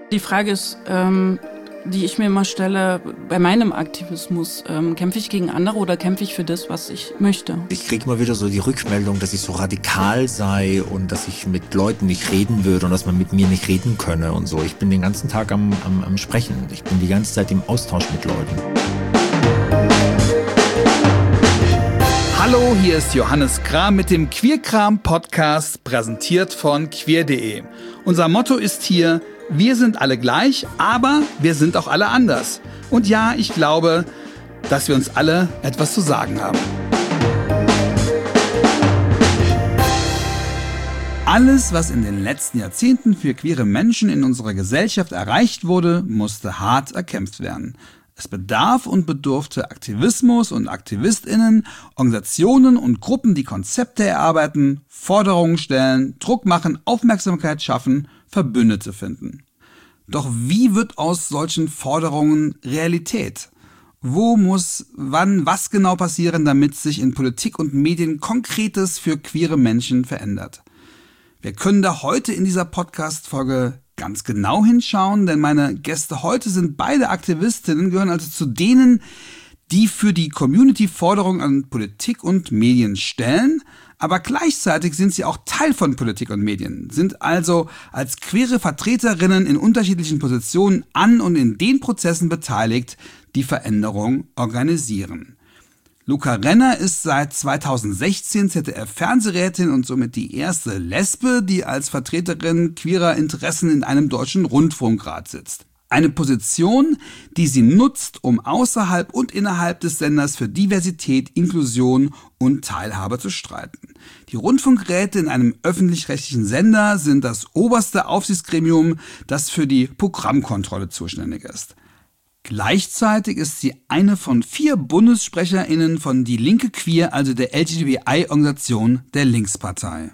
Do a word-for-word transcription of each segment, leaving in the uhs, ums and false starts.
Die Frage ist, ähm, die ich mir immer stelle, bei meinem Aktivismus, ähm, kämpfe ich gegen andere oder kämpfe ich für das, was ich möchte? Ich kriege immer wieder so die Rückmeldung, dass ich so radikal sei und dass ich mit Leuten nicht reden würde und dass man mit mir nicht reden könne und so. Ich bin den ganzen Tag am, am, am Sprechen. Ich bin die ganze Zeit im Austausch mit Leuten. Hallo, hier ist Johannes Kram mit dem Queerkram-Podcast, präsentiert von queer punkt de. Unser Motto ist hier: Wir sind alle gleich, aber wir sind auch alle anders. Und ja, ich glaube, dass wir uns alle etwas zu sagen haben. Alles, was in den letzten Jahrzehnten für queere Menschen in unserer Gesellschaft erreicht wurde, musste hart erkämpft werden. Es bedarf und bedurfte Aktivismus und AktivistInnen, Organisationen und Gruppen, die Konzepte erarbeiten, Forderungen stellen, Druck machen, Aufmerksamkeit schaffen, Verbündete finden. Doch wie wird aus solchen Forderungen Realität? Wo muss, wann, was genau passieren, damit sich in Politik und Medien Konkretes für queere Menschen verändert? Wir können da heute in dieser Podcast-Folge ganz genau hinschauen, denn meine Gäste heute sind beide Aktivistinnen, gehören also zu denen, die für die Community Forderungen an Politik und Medien stellen, aber gleichzeitig sind sie auch Teil von Politik und Medien, sind also als queere Vertreterinnen in unterschiedlichen Positionen an und in den Prozessen beteiligt, die Veränderung organisieren. Luca Renner ist seit zweitausendsechzehn Z D F-Fernsehrätin und somit die erste Lesbe, die als Vertreterin queerer Interessen in einem deutschen Rundfunkrat sitzt. Eine Position, die sie nutzt, um außerhalb und innerhalb des Senders für Diversität, Inklusion und Teilhabe zu streiten. Die Rundfunkräte in einem öffentlich-rechtlichen Sender sind das oberste Aufsichtsgremium, das für die Programmkontrolle zuständig ist. Gleichzeitig ist sie eine von vier BundessprecherInnen von Die Linke Queer, also der L G B T I-Organisation der Linkspartei.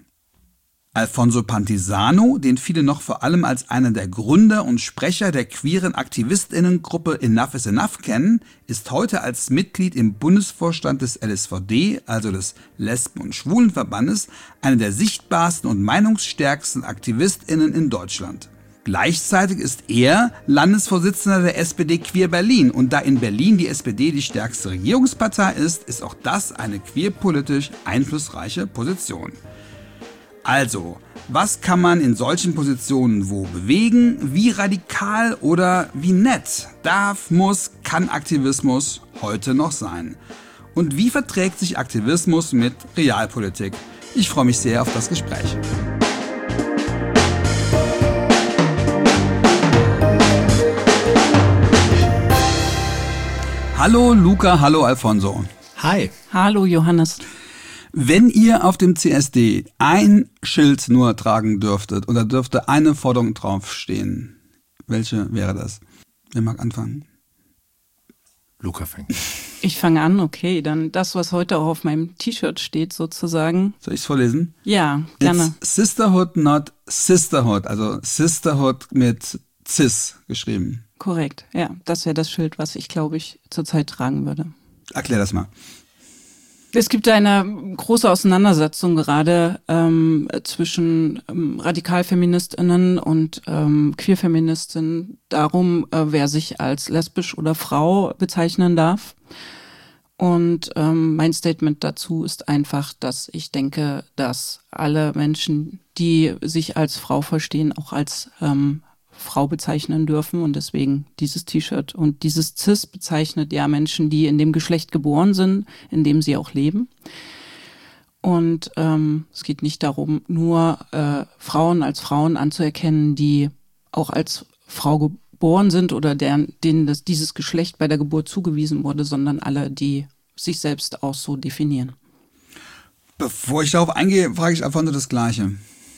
Alfonso Pantisano, den viele noch vor allem als einen der Gründer und Sprecher der queeren AktivistInnengruppe Enough is Enough kennen, ist heute als Mitglied im Bundesvorstand des L S V D, also des Lesben- und Schwulenverbandes, einer der sichtbarsten und meinungsstärksten AktivistInnen in Deutschland. Gleichzeitig ist er Landesvorsitzender der S P D Queer Berlin und da in Berlin die S P D die stärkste Regierungspartei ist, ist auch das eine queerpolitisch einflussreiche Position. Also, was kann man in solchen Positionen wo bewegen? Wie radikal oder wie nett darf, muss, kann Aktivismus heute noch sein? Und wie verträgt sich Aktivismus mit Realpolitik? Ich freue mich sehr auf das Gespräch. Hallo Luca, hallo Alfonso. Hi. Hallo Johannes. Wenn ihr auf dem C S D ein Schild nur tragen dürftet oder dürfte eine Forderung draufstehen, welche wäre das? Wer mag anfangen? Luca fängt. Ich fange an, okay, dann das, was heute auch auf meinem T-Shirt steht sozusagen. Soll ich es vorlesen? Ja, gerne. It's Sisterhood, not Sisterhood, also Sisterhood mit Cis geschrieben. Korrekt, ja, das wäre das Schild, was ich, glaube ich, zurzeit tragen würde. Erklär das mal. Es gibt eine große Auseinandersetzung gerade ähm, zwischen ähm, RadikalfeministInnen und ähm, Queerfeministinnen darum, äh, wer sich als lesbisch oder Frau bezeichnen darf. Und ähm, mein Statement dazu ist einfach, dass ich denke, dass alle Menschen, die sich als Frau verstehen, auch als ähm, Frau bezeichnen dürfen und deswegen dieses T-Shirt. Und dieses Cis bezeichnet ja Menschen, die in dem Geschlecht geboren sind, in dem sie auch leben. Und ähm, es geht nicht darum, nur äh, Frauen als Frauen anzuerkennen, die auch als Frau geboren sind oder deren, denen das, dieses Geschlecht bei der Geburt zugewiesen wurde, sondern alle, die sich selbst auch so definieren. Bevor ich darauf eingehe, frage ich Alfonso das Gleiche.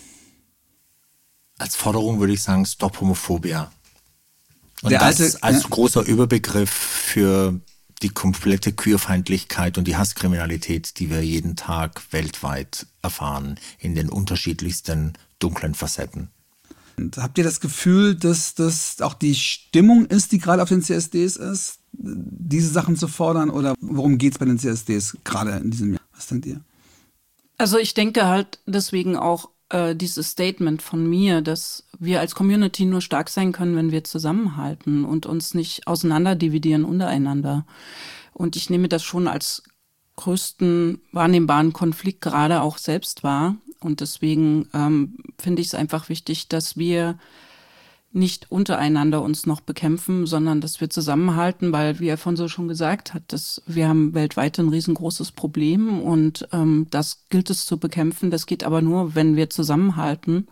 Als Forderung würde ich sagen, Stop Homophobia. Und Der das alte, als ja. großer Überbegriff für die komplette Queerfeindlichkeit und die Hasskriminalität, die wir jeden Tag weltweit erfahren, in den unterschiedlichsten dunklen Facetten. Und habt ihr das Gefühl, dass das auch die Stimmung ist, die gerade auf den C S Ds ist, diese Sachen zu fordern? Oder worum geht es bei den C S Ds gerade in diesem Jahr? Was denkt ihr? Also ich denke halt deswegen auch, äh, dieses Statement von mir, dass wir als Community nur stark sein können, wenn wir zusammenhalten und uns nicht auseinanderdividieren untereinander. Und ich nehme das schon als größten wahrnehmbaren Konflikt gerade auch selbst wahr. Und deswegen ähm, finde ich es einfach wichtig, dass wir nicht untereinander uns noch bekämpfen, sondern dass wir zusammenhalten, weil, wie Alfonso schon gesagt hat, dass wir haben weltweit ein riesengroßes Problem und ähm, das gilt es zu bekämpfen. Das geht aber nur, wenn wir zusammenhalten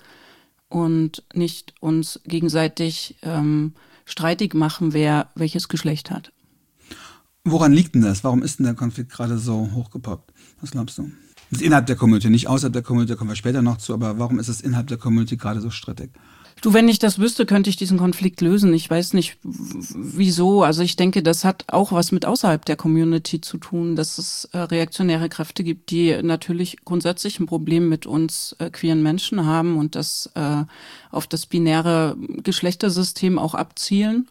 und nicht uns gegenseitig ähm, streitig machen, wer welches Geschlecht hat. Woran liegt denn das? Warum ist denn der Konflikt gerade so hochgepoppt? Was glaubst du? Das ist innerhalb der Community, nicht außerhalb der Community, da kommen wir später noch zu, aber warum ist es innerhalb der Community gerade so strittig? Du, wenn ich das wüsste, könnte ich diesen Konflikt lösen. Ich weiß nicht, wieso. Also ich denke, das hat auch was mit außerhalb der Community zu tun, dass es äh, reaktionäre Kräfte gibt, die natürlich grundsätzlich ein Problem mit uns äh, queeren Menschen haben und das äh, auf das binäre Geschlechtersystem auch abzielen.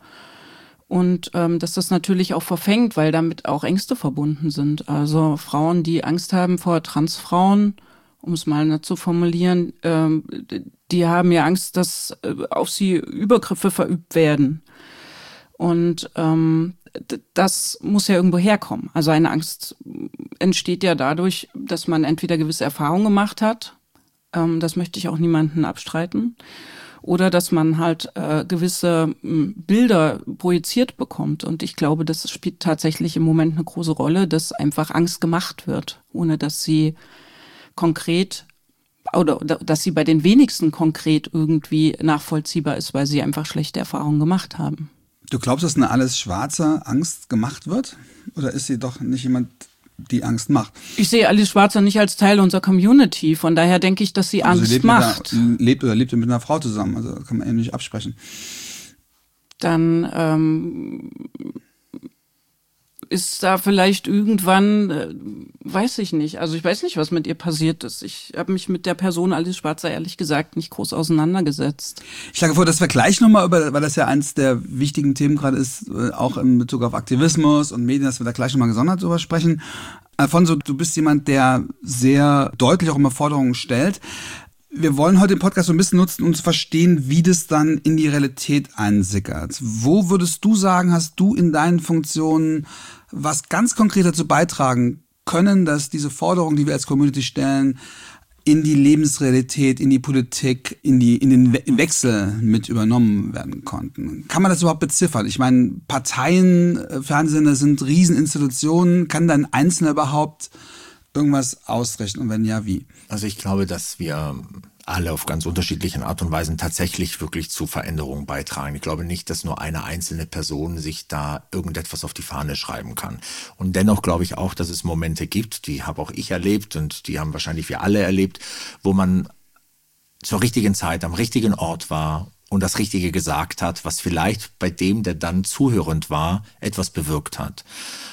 Und ähm, dass das natürlich auch verfängt, weil damit auch Ängste verbunden sind. Also Frauen, die Angst haben vor Transfrauen, um es mal nicht zu formulieren, ähm, die haben ja Angst, dass äh, auf sie Übergriffe verübt werden. Und ähm, d- das muss ja irgendwo herkommen. Also eine Angst entsteht ja dadurch, dass man entweder gewisse Erfahrungen gemacht hat, ähm, das möchte ich auch niemanden abstreiten, oder dass man halt äh, gewisse m, Bilder projiziert bekommt. Und ich glaube, das spielt tatsächlich im Moment eine große Rolle, dass einfach Angst gemacht wird, ohne dass sie konkret oder dass sie bei den wenigsten konkret irgendwie nachvollziehbar ist, weil sie einfach schlechte Erfahrungen gemacht haben. Du glaubst, dass eine alles schwarze Angst gemacht wird? Oder ist sie doch nicht jemand, die Angst macht? Ich sehe Alice Schwarzer nicht als Teil unserer Community, von daher denke ich, dass sie also Angst sie lebt macht. Mit einer, lebt oder lebt mit einer Frau zusammen, also kann man eben nicht absprechen. Dann ähm, ist da vielleicht irgendwann, äh, weiß ich nicht, also ich weiß nicht, was mit ihr passiert ist. Ich habe mich mit der Person Alice Schwarzer ehrlich gesagt nicht groß auseinandergesetzt. Ich schlage vor, dass wir gleich nochmal über, weil das ja eins der wichtigen Themen gerade ist, auch in Bezug auf Aktivismus und Medien, dass wir da gleich nochmal gesondert drüber sprechen. Alfonso, du bist jemand, der sehr deutlich auch immer Forderungen stellt. Wir wollen heute den Podcast so ein bisschen nutzen, um zu verstehen, wie das dann in die Realität einsickert. Wo würdest du sagen, hast du in deinen Funktionen was ganz konkret dazu beitragen können, dass diese Forderungen, die wir als Community stellen, in die Lebensrealität, in die Politik, in die in den We- Wechsel mit übernommen werden konnten? Kann man das überhaupt beziffern? Ich meine, Parteien, Fernsehsender sind Rieseninstitutionen. Kann da ein Einzelner überhaupt irgendwas ausrechnen? Und wenn ja, wie? Also ich glaube, dass wir alle auf ganz unterschiedlichen Art und Weisen tatsächlich wirklich zu Veränderungen beitragen. Ich glaube nicht, dass nur eine einzelne Person sich da irgendetwas auf die Fahne schreiben kann. Und dennoch glaube ich auch, dass es Momente gibt, die habe auch ich erlebt und die haben wahrscheinlich wir alle erlebt, wo man zur richtigen Zeit am richtigen Ort war und das Richtige gesagt hat, was vielleicht bei dem, der dann zuhörend war, etwas bewirkt hat.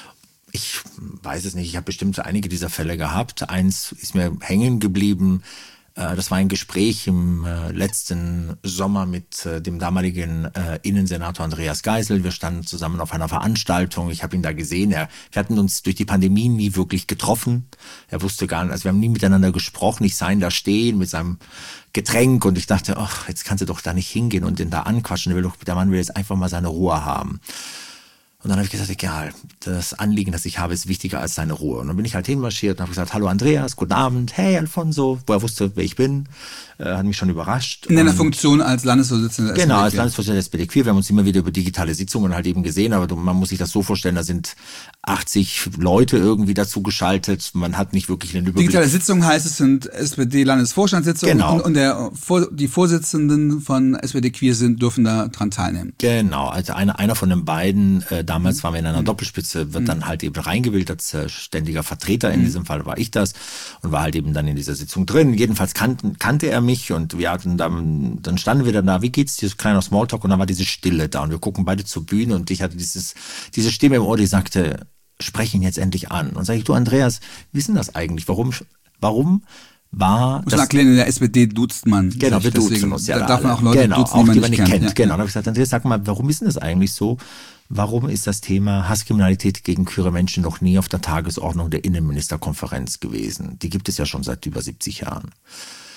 Ich weiß es nicht, ich habe bestimmt einige dieser Fälle gehabt. Eins ist mir hängen geblieben. Das war ein Gespräch im letzten Sommer mit dem damaligen Innensenator Andreas Geisel. Wir standen zusammen auf einer Veranstaltung. Ich habe ihn da gesehen. Er, wir hatten uns durch die Pandemie nie wirklich getroffen. Er wusste gar nicht, also wir haben nie miteinander gesprochen. Ich sah ihn da stehen mit seinem Getränk und ich dachte, ach, jetzt kannst du doch da nicht hingehen und den da anquatschen. Der, will doch, der Mann will jetzt einfach mal seine Ruhe haben. Und dann habe ich gesagt, egal, das Anliegen, das ich habe, ist wichtiger als seine Ruhe. Und dann bin ich halt hinmarschiert und habe gesagt, hallo Andreas, guten Abend, hey Alfonso, wo er wusste, wer ich bin, äh, hat mich schon überrascht. In deiner Funktion als Landesvorsitzender der Genau, S P D Queer. als Landesvorsitzender der S P D Queer. Wir haben uns immer wieder über digitale Sitzungen halt eben gesehen, aber man muss sich das so vorstellen, da sind achtzig Leute irgendwie dazu geschaltet. Man hat nicht wirklich einen Überblick. Digitale Sitzungen heißt, es sind S P D-Landesvorstandssitzungen Genau. und, und der, die Vorsitzenden von S P D Queer sind, dürfen da dran teilnehmen. Genau, also einer, einer von den beiden, äh, damals waren wir in einer Doppelspitze, wird dann halt eben reingewählt als äh, ständiger Vertreter. In diesem Fall war ich das und war halt eben dann in dieser Sitzung drin. Jedenfalls kannten, kannte er mich und wir hatten dann, dann standen wir dann da, wie geht's dir, so kleiner Smalltalk und dann war diese Stille da und wir gucken beide zur Bühne und ich hatte dieses, diese Stimme im Ohr, die sagte, sprech ihn jetzt endlich an. Und sage ich, du Andreas, wie ist denn das eigentlich? Warum, warum war Muss das... man erklären, in der S P D duzt man. Genau, wir Deswegen, duzen uns ja da da darf man alle. auch Leute genau, duzen, auch die man nicht nicht kennt. kennt. kennt. Ja. Genau, dann habe ich gesagt, Andreas, sag mal, warum ist denn das eigentlich so? Warum ist das Thema Hasskriminalität gegen queere Menschen noch nie auf der Tagesordnung der Innenministerkonferenz gewesen? Die gibt es ja schon seit über siebzig Jahren.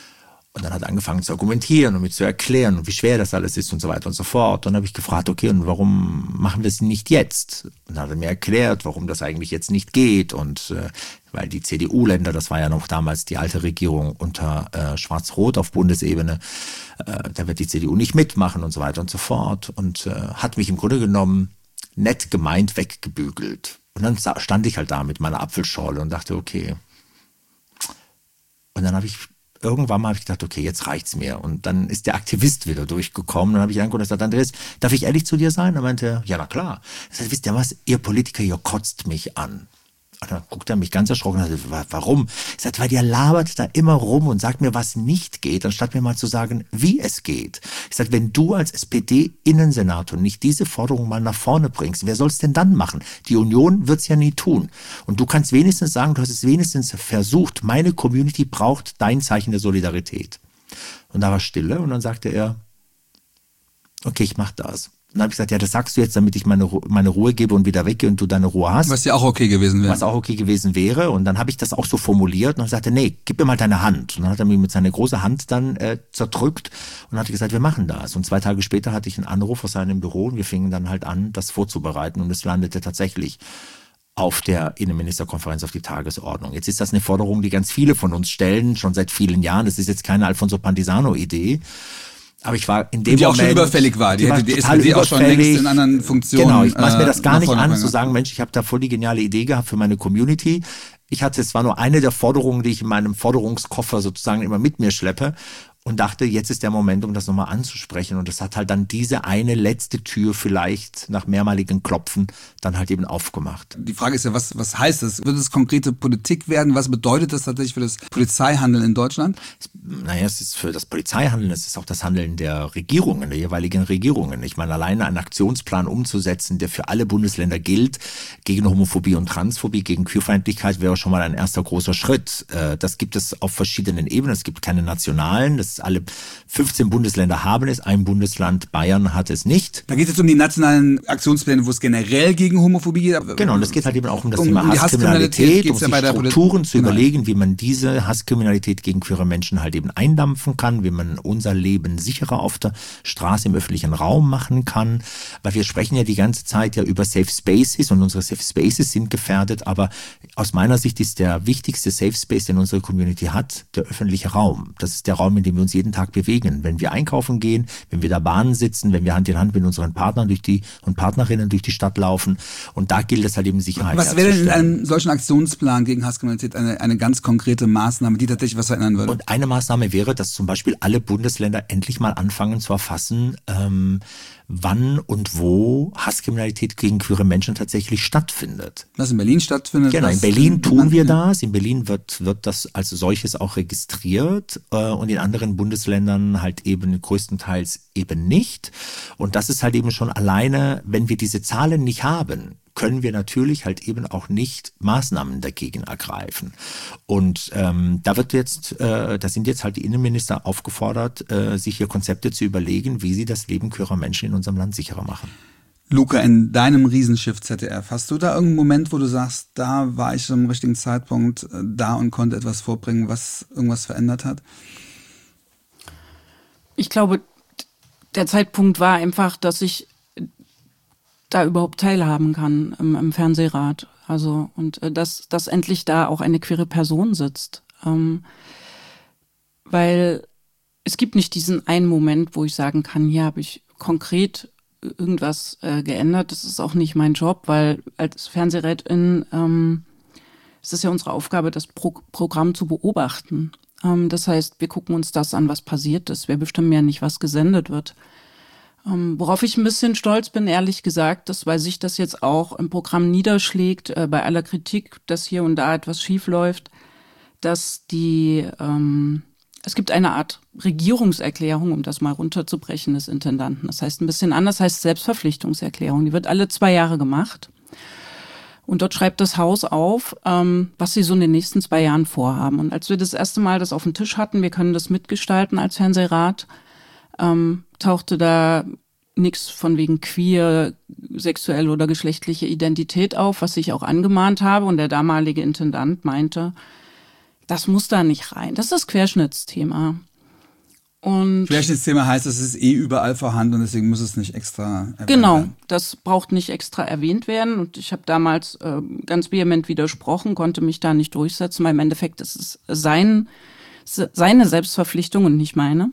Und dann hat er angefangen zu argumentieren und mir zu erklären und wie schwer das alles ist und so weiter und so fort. Und dann habe ich gefragt, okay, und warum machen wir es nicht jetzt? Und dann hat er mir erklärt, warum das eigentlich jetzt nicht geht. Und äh, weil die C D U-Länder, das war ja noch damals die alte Regierung unter äh, Schwarz-Rot auf Bundesebene, äh, da wird die C D U nicht mitmachen und so weiter und so fort. Und äh, hat mich im Grunde genommen nett gemeint weggebügelt. Und dann stand ich halt da mit meiner Apfelschorle und dachte, okay. Und dann habe ich Irgendwann mal habe ich gedacht, okay, jetzt reicht's mir. Und dann ist der Aktivist wieder durchgekommen. Dann habe ich angeguckt und gesagt, Andreas, darf ich ehrlich zu dir sein? Er meinte, ja, na klar. Ich sagte, wisst ihr was, ihr Politiker, ihr kotzt mich an. Und dann guckt er mich ganz erschrocken und sagt, warum? Ich sagte, weil ihr labert da immer rum und sagt mir, was nicht geht, anstatt mir mal zu sagen, wie es geht. Ich sagte, wenn du als S P D-Innensenator nicht diese Forderung mal nach vorne bringst, wer soll es denn dann machen? Die Union wird es ja nie tun. Und du kannst wenigstens sagen, du hast es wenigstens versucht, meine Community braucht dein Zeichen der Solidarität. Und da war Stille und dann sagte er, okay, ich mach das. Und dann habe ich gesagt, ja, das sagst du jetzt, damit ich meine, meine Ruhe gebe und wieder weggehe und du deine Ruhe hast. Was ja auch okay gewesen wäre. Was auch okay gewesen wäre. Und dann habe ich das auch so formuliert und sagte, nee, gib mir mal deine Hand. Und dann hat er mir mit seiner großen Hand dann äh, zerdrückt und hat gesagt, wir machen das. Und zwei Tage später hatte ich einen Anruf aus seinem Büro und wir fingen dann halt an, das vorzubereiten. Und es landete tatsächlich auf der Innenministerkonferenz auf die Tagesordnung. Jetzt ist das eine Forderung, die ganz viele von uns stellen, schon seit vielen Jahren. Das ist jetzt keine Alfonso Pantisano-Idee. Aber ich war in dem die Moment... Die auch schon überfällig war. Die, die hätte die S P D auch schon längst in anderen Funktionen... Genau, ich mache mir das gar äh, nicht an, zu sagen, Mensch, ich habe da voll die geniale Idee gehabt für meine Community. Ich hatte, es war nur eine der Forderungen, die ich in meinem Forderungskoffer sozusagen immer mit mir schleppe. Und dachte, jetzt ist der Moment, um das nochmal anzusprechen. Und das hat halt dann diese eine letzte Tür vielleicht nach mehrmaligen Klopfen dann halt eben aufgemacht. Die Frage ist ja, was, was heißt das? Wird es konkrete Politik werden? Was bedeutet das tatsächlich für das Polizeihandeln in Deutschland? Naja, es ist für das Polizeihandeln, es ist auch das Handeln der Regierungen, der jeweiligen Regierungen. Ich meine, alleine einen Aktionsplan umzusetzen, der für alle Bundesländer gilt, gegen Homophobie und Transphobie, gegen Queerfeindlichkeit, wäre schon mal ein erster großer Schritt. Das gibt es auf verschiedenen Ebenen. Es gibt keine nationalen, das alle fünfzehn Bundesländer haben es, ein Bundesland, Bayern, hat es nicht. Da geht es jetzt um die nationalen Aktionspläne, wo es generell gegen Homophobie geht. Genau, und es geht halt eben auch um das um, Thema um Hasskriminalität, um sich ja Strukturen zu genau. überlegen, wie man diese Hasskriminalität gegen queere Menschen halt eben eindampfen kann, wie man unser Leben sicherer auf der Straße, im öffentlichen Raum machen kann. Weil wir sprechen ja die ganze Zeit ja über Safe Spaces und unsere Safe Spaces sind gefährdet, aber aus meiner Sicht ist der wichtigste Safe Space, den unsere Community hat, der öffentliche Raum. Das ist der Raum, in dem wir uns jeden Tag bewegen. Wenn wir einkaufen gehen, wenn wir da Bahn sitzen, wenn wir Hand in Hand mit unseren Partnern durch die und Partnerinnen durch die Stadt laufen. Und da gilt es halt eben Sicherheit Was wäre denn in einem solchen Aktionsplan gegen Hasskriminalität eine, eine ganz konkrete Maßnahme, die tatsächlich was verändern würde? Und eine Maßnahme wäre, dass zum Beispiel alle Bundesländer endlich mal anfangen zu erfassen, ähm, wann und wo Hasskriminalität gegen queere Menschen tatsächlich stattfindet. Was in Berlin stattfindet? Genau, in Berlin tun wir das. In Berlin wird, wird das als solches auch registriert äh, und in anderen Bundesländern halt eben größtenteils eben nicht. Und das ist halt eben schon alleine, wenn wir diese Zahlen nicht haben, können wir natürlich halt eben auch nicht Maßnahmen dagegen ergreifen. Und ähm, da wird jetzt, äh, da sind jetzt halt die Innenminister aufgefordert, äh, sich hier Konzepte zu überlegen, wie sie das Leben queerer Menschen in unserem Land sicherer machen. Luca, in deinem Riesenschiff Z D F, hast du da irgendeinen Moment, wo du sagst, da war ich zum richtigen Zeitpunkt da und konnte etwas vorbringen, was irgendwas verändert hat? Ich glaube, der Zeitpunkt war einfach, dass ich da überhaupt teilhaben kann im, im Fernsehrat. Also, und äh, dass, dass endlich da auch eine queere Person sitzt. Ähm, weil es gibt nicht diesen einen Moment, wo ich sagen kann, hier habe ich konkret irgendwas äh, geändert. Das ist auch nicht mein Job, weil als Fernsehrätin ähm, es ist ja unsere Aufgabe, das Pro- Programm zu beobachten. Ähm, das heißt, wir gucken uns das an, was passiert ist. Wir bestimmen ja nicht, was gesendet wird. Ähm, worauf ich ein bisschen stolz bin, ehrlich gesagt, ist, weil sich das jetzt auch im Programm niederschlägt, äh, bei aller Kritik, dass hier und da etwas schief läuft, dass die, ähm, es gibt eine Art Regierungserklärung, um das mal runterzubrechen, des Intendanten. Das heißt ein bisschen anders, heißt Selbstverpflichtungserklärung. Die wird alle zwei Jahre gemacht. Und dort schreibt das Haus auf, ähm, was sie so in den nächsten zwei Jahren vorhaben. Und als wir das erste Mal das auf dem Tisch hatten, wir können das mitgestalten als Fernsehrat, ähm, tauchte da nichts von wegen queer, sexuelle oder geschlechtliche Identität auf, was ich auch angemahnt habe. Und der damalige Intendant meinte, das muss da nicht rein. Das ist das Querschnittsthema. Und vielleicht das Thema heißt, es ist eh überall vorhanden und deswegen muss es nicht extra erwähnt genau, werden. das braucht nicht extra erwähnt werden. Und ich habe damals äh, ganz vehement widersprochen, konnte mich da nicht durchsetzen, weil im Endeffekt ist es sein, seine Selbstverpflichtung und nicht meine.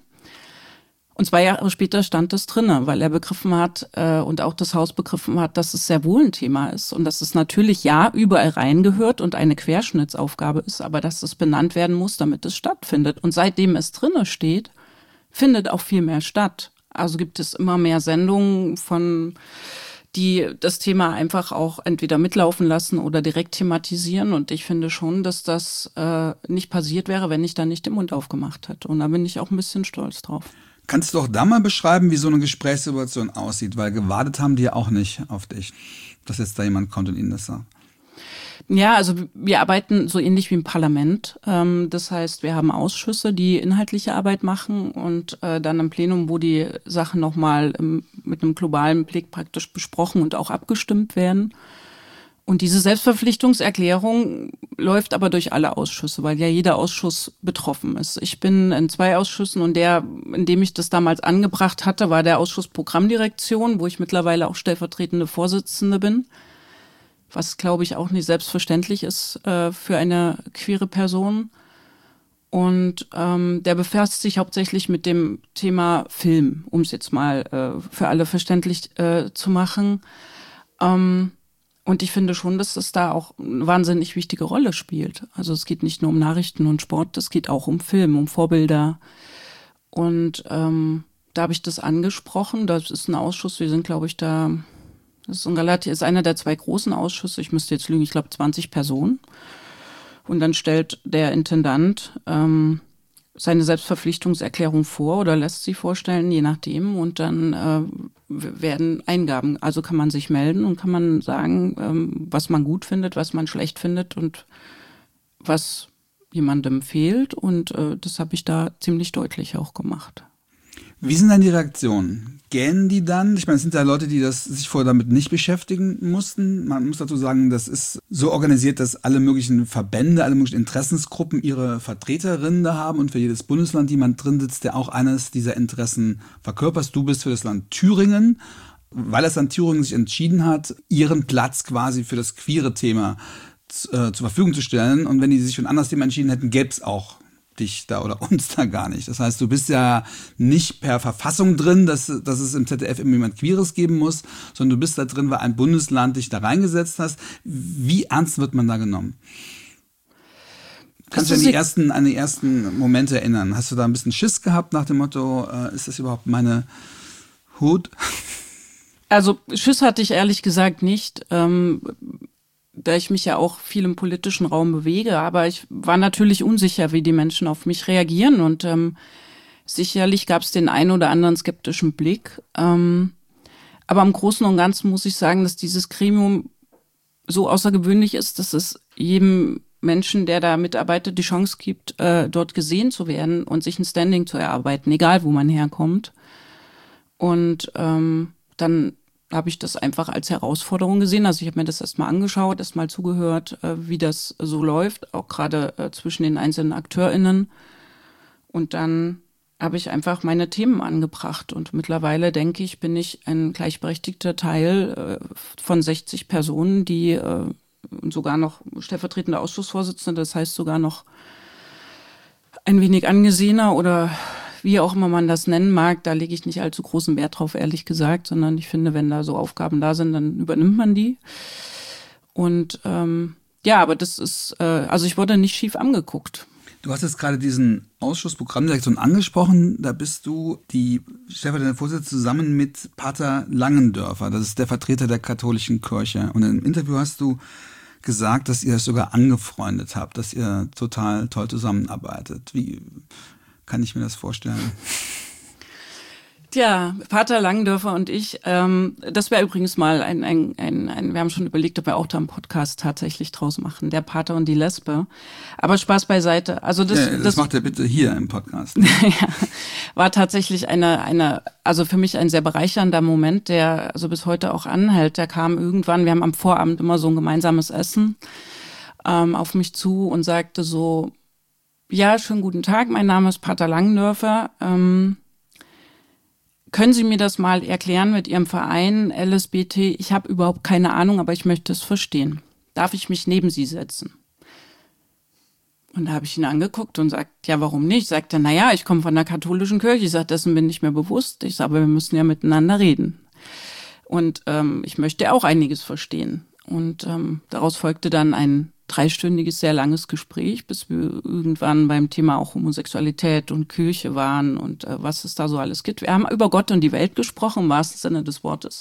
Und zwei Jahre später stand das drinne, weil er begriffen hat äh, und auch das Haus begriffen hat, dass es sehr wohl ein Thema ist und dass es natürlich ja überall reingehört und eine Querschnittsaufgabe ist, aber dass es benannt werden muss, damit es stattfindet. Und seitdem es drinne steht, findet auch viel mehr statt. Also gibt es immer mehr Sendungen von, die das Thema einfach auch entweder mitlaufen lassen oder direkt thematisieren. Und ich finde schon, dass das äh, nicht passiert wäre, wenn ich da nicht den Mund aufgemacht hätte. Und da bin ich auch ein bisschen stolz drauf. Kannst du auch da mal beschreiben, wie so eine Gesprächssituation aussieht? Weil gewartet haben die ja auch nicht auf dich, dass jetzt da jemand kommt und ihnen das sagt. Ja, also wir arbeiten so ähnlich wie im Parlament. Das heißt, wir haben Ausschüsse, die inhaltliche Arbeit machen und dann im Plenum, wo die Sachen nochmal mit einem globalen Blick praktisch besprochen und auch abgestimmt werden. Und diese Selbstverpflichtungserklärung läuft aber durch alle Ausschüsse, weil ja jeder Ausschuss betroffen ist. Ich bin in zwei Ausschüssen und der, in dem ich das damals angebracht hatte, war der Ausschuss Programmdirektion, wo ich mittlerweile auch stellvertretende Vorsitzende bin. Was, glaube ich, auch nicht selbstverständlich ist äh, für eine queere Person. Und ähm, der befasst sich hauptsächlich mit dem Thema Film, um es jetzt mal äh, für alle verständlich äh, zu machen. Ähm, und ich finde schon, dass es da auch eine wahnsinnig wichtige Rolle spielt. Also es geht nicht nur um Nachrichten und Sport, es geht auch um Film, um Vorbilder. Und ähm, da habe ich das angesprochen. Das ist ein Ausschuss, wir sind, glaube ich, da... Das ist, ein relativ, ist einer der zwei großen Ausschüsse, ich müsste jetzt lügen, ich glaube zwanzig Personen. Und dann stellt der Intendant ähm, seine Selbstverpflichtungserklärung vor oder lässt sie vorstellen, je nachdem. Und dann äh, werden Eingaben, also kann man sich melden und kann man sagen, ähm, was man gut findet, was man schlecht findet und was jemandem fehlt. Und äh, das habe ich da ziemlich deutlich auch gemacht. Wie sind dann die Reaktionen? Gähnen die dann? Ich meine, es sind ja Leute, die das sich vorher damit nicht beschäftigen mussten. Man muss dazu sagen, das ist so organisiert, dass alle möglichen Verbände, alle möglichen Interessensgruppen ihre Vertreterinnen da haben und für jedes Bundesland jemand drin sitzt, der auch eines dieser Interessen verkörpert. Du bist für das Land Thüringen, weil das Land Thüringen sich entschieden hat, ihren Platz quasi für das queere Thema zu, äh, zur Verfügung zu stellen. Und wenn die sich für ein anderes Thema entschieden hätten, gäbe es auch dich da oder uns da gar nicht. Das heißt, du bist ja nicht per Verfassung drin, dass, dass es im Z D F immer jemand Queeres geben muss, sondern du bist da drin, weil ein Bundesland dich da reingesetzt hast. Wie ernst wird man da genommen? Kannst du dich an die ersten, an die ersten Momente erinnern? Hast du da ein bisschen Schiss gehabt nach dem Motto, äh, ist das überhaupt meine Hut? Also Schiss hatte ich ehrlich gesagt nicht. Ähm, da ich mich ja auch viel im politischen Raum bewege, aber ich war natürlich unsicher, wie die Menschen auf mich reagieren und ähm, sicherlich gab es den einen oder anderen skeptischen Blick. Ähm, aber im Großen und Ganzen muss ich sagen, dass dieses Gremium so außergewöhnlich ist, dass es jedem Menschen, der da mitarbeitet, die Chance gibt, äh, dort gesehen zu werden und sich ein Standing zu erarbeiten, egal wo man herkommt. Und ähm, dann habe ich das einfach als Herausforderung gesehen. Also ich habe mir das erstmal angeschaut, erstmal zugehört, äh, wie das so läuft, auch gerade äh, zwischen den einzelnen AkteurInnen. Und dann habe ich einfach meine Themen angebracht. Und mittlerweile, denke ich, bin ich ein gleichberechtigter Teil äh, von sechzig Personen, die äh, sogar noch stellvertretende Ausschussvorsitzende, das heißt sogar noch ein wenig angesehener oder wie auch immer man das nennen mag, da lege ich nicht allzu großen Wert drauf, ehrlich gesagt, sondern ich finde, wenn da so Aufgaben da sind, dann übernimmt man die. Und ähm, ja, aber das ist, äh, also ich wurde nicht schief angeguckt. Du hast jetzt gerade diesen Ausschuss Programmdirektion angesprochen, da bist du die stellvertretende Vorsitzende zusammen mit Pater Langendörfer, das ist der Vertreter der katholischen Kirche. Und im Interview hast du gesagt, dass ihr das sogar angefreundet habt, dass ihr total toll zusammenarbeitet. Wie kann ich mir das vorstellen? Tja, Pater Langendörfer und ich, ähm, das wäre übrigens mal ein, ein, ein, ein, wir haben schon überlegt, ob wir auch da einen Podcast tatsächlich draus machen, der Pater und die Lesbe. Aber Spaß beiseite. Also das, ja, das, das macht er bitte hier im Podcast. Ja, war tatsächlich eine, eine, also für mich ein sehr bereichernder Moment, der also bis heute auch anhält. Der kam irgendwann, wir haben am Vorabend immer so ein gemeinsames Essen ähm, auf mich zu und sagte so, Ja, schönen guten Tag. Mein Name ist Pater Langendörfer. Ähm, können Sie mir das mal erklären mit Ihrem Verein L S B T? Ich habe überhaupt keine Ahnung, aber ich möchte es verstehen. Darf ich mich neben Sie setzen? Und da habe ich ihn angeguckt und sagt, ja, warum nicht? Sagt er, naja, ich komme von der katholischen Kirche. Ich sage, dessen bin ich mir bewusst. Ich sage, aber wir müssen ja miteinander reden. Und ähm, ich möchte auch einiges verstehen. Und ähm, daraus folgte dann ein dreistündiges, sehr langes Gespräch, bis wir irgendwann beim Thema auch Homosexualität und Kirche waren und äh, was es da so alles gibt. Wir haben über Gott und die Welt gesprochen, im wahrsten Sinne des Wortes.